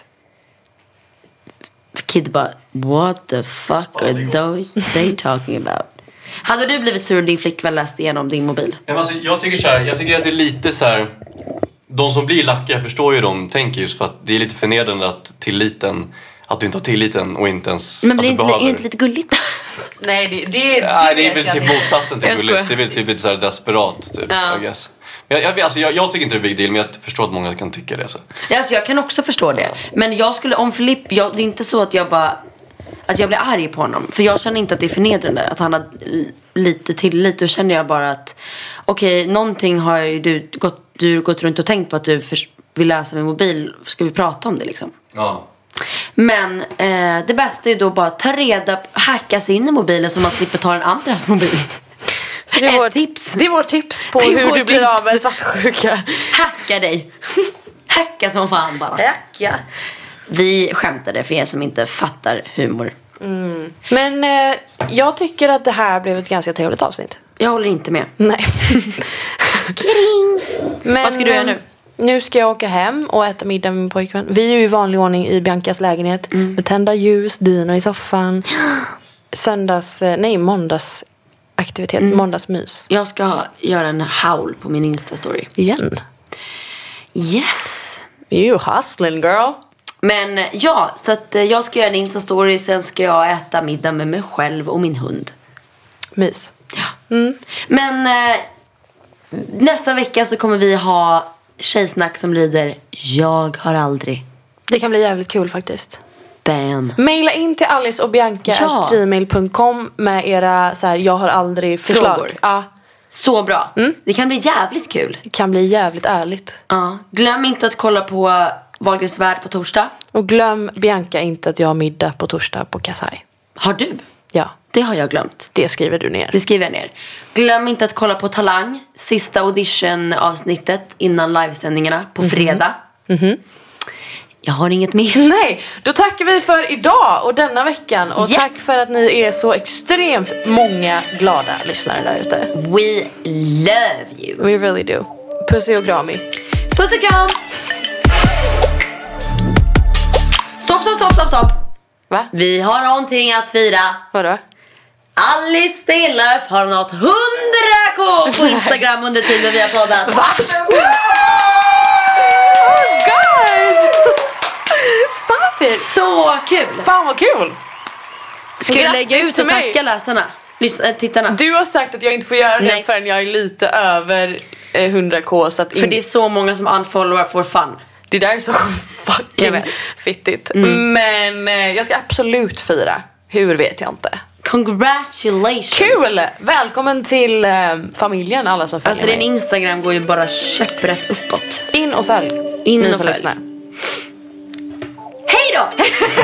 Kid bara, what the fuck are they, they talking about? Hade du blivit sur om din flickvän läste igenom din mobil? Men alltså, jag tycker så här, jag tycker att det är lite så här. De som blir lackiga förstår ju de tänker just för att det är lite förnedrande att tilliten, att du inte har tilliten och inte ens men att du inte, behöver. Men inte lite gulligt? Nej, det, det, det, Nej, det är väl typ motsatsen till jag gulligt. skojar. Det är väl typ lite så här desperat typ, ja. I guess. Jag, jag, alltså, jag, jag tycker inte det är big deal, men jag förstår att många kan tycka det så. Ja, alltså, jag kan också förstå det. Men jag skulle, om Filip, jag, det är inte så att jag bara, att jag blir arg på honom. För jag känner inte att det är förnedrande att han har lite tillit. Då känner jag bara att okej, okay, någonting har ju du gått, du gått runt och tänkt på att du för, vill läsa min mobil. Ska vi prata om det liksom? Ja. Men eh, det bästa är då bara ta reda, hacka sig in i mobilen så man slipper ta den andras mobil. Så det är vårt tips. Det är vårt tips på hur du blir av med svartsjuka. Hacka dig. Hacka som fan bara. Hacka. Vi skämtade för er som inte fattar humor. Mm. Men eh, jag tycker att det här blev ett ganska trevligt avsnitt. Jag håller inte med. Nej. Men, vad ska du göra nu? Nu ska jag åka hem och äta middag med min pojkvän. Vi är ju i vanlig ordning i Biancas lägenhet. Mm. Med tända ljus, dino i soffan. Söndags, nej måndags aktivitet, mm. måndagsmys. Jag ska göra en howl på min Insta-story. Igen? Yes. You hustling girl. Men ja, så att jag ska göra en Insta-story. Sen ska jag äta middag med mig själv och min hund. Mys. Ja. Mm. Men eh, nästa vecka så kommer vi ha tjejsnack som lyder jag har aldrig. Det kan bli jävligt kul faktiskt. Bam. Maila in till Alice och Bianca ja. at gmail punkt com med era så här, jag har aldrig förslag. Frågor. Ja. Så bra. Mm. Det kan bli jävligt kul. Det kan bli jävligt ärligt. Ja. Glöm inte att kolla på Wahlgrens värld på torsdag. Och glöm Bianca inte att jag har middag på torsdag på Kasai. Har du? Ja. Det har jag glömt. Det skriver du ner. Det skriver jag ner. Glöm inte att kolla på Talang. Sista audition-avsnittet innan livesändningarna på fredag. Mm-hmm. Mm-hmm. Jag har inget mer. Nej, då tackar vi för idag och denna veckan. Och yes. Tack för att ni är så extremt många glada lyssnare där ute. We love you. We really do. Pussy och krami. Puss och kram. Stopp, stopp, stopp, stopp, stopp. Va? Vi har någonting att fira. Vadå? Alice Stenlöf har nått hundra k på Instagram under tiden vi har poddat. Va? Guys! Stop it! Så kul! Fan vad kul! Ska du lägga ut och mig. tacka läsarna? Lyssna, tittarna. Du har sagt att jag inte får göra det Nej. förrän jag är lite över eh, hundra k så att För det är så många som unfollower for fun. det där är så Jag fucking vet. fittigt. Mm. Men eh, jag ska absolut fira. Hur vet jag inte. Congratulations. Kul! Välkommen till eh, familjen, alla som följer Alltså din mig. Instagram går ju bara käpprätt uppåt. In och följ. In Ni och som följ. lyssnar. Hej då!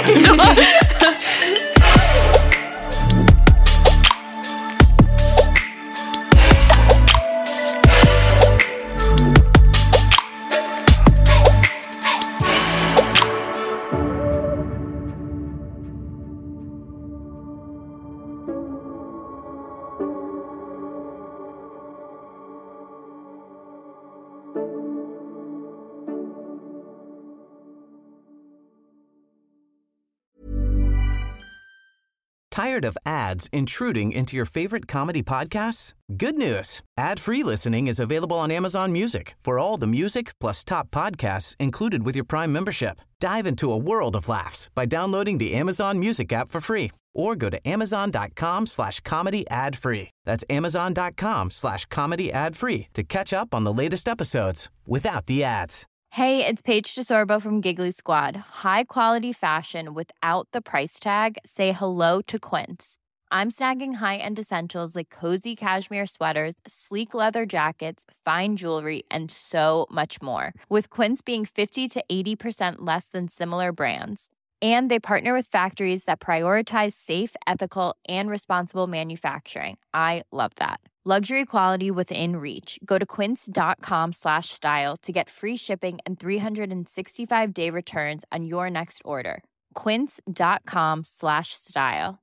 Tired of ads intruding into your favorite comedy podcasts? Good news. Ad-free listening is available on Amazon Music for all the music plus top podcasts included with your Prime membership. Dive into a world of laughs by downloading the Amazon Music app for free or go to amazon.com slash comedy ad free. That's amazon.com slash comedy ad free to catch up on the latest episodes without the ads. Hey, it's Paige DeSorbo from Giggly Squad. High quality fashion without the price tag. Say hello to Quince. I'm snagging high-end essentials like cozy cashmere sweaters, sleek leather jackets, fine jewelry, and so much more. With Quince being fifty to eighty percent less than similar brands. And they partner with factories that prioritize safe, ethical, and responsible manufacturing. I love that. Luxury quality within reach. Go to quince.com slash style to get free shipping and three sixty-five day returns on your next order. Quince.com slash style.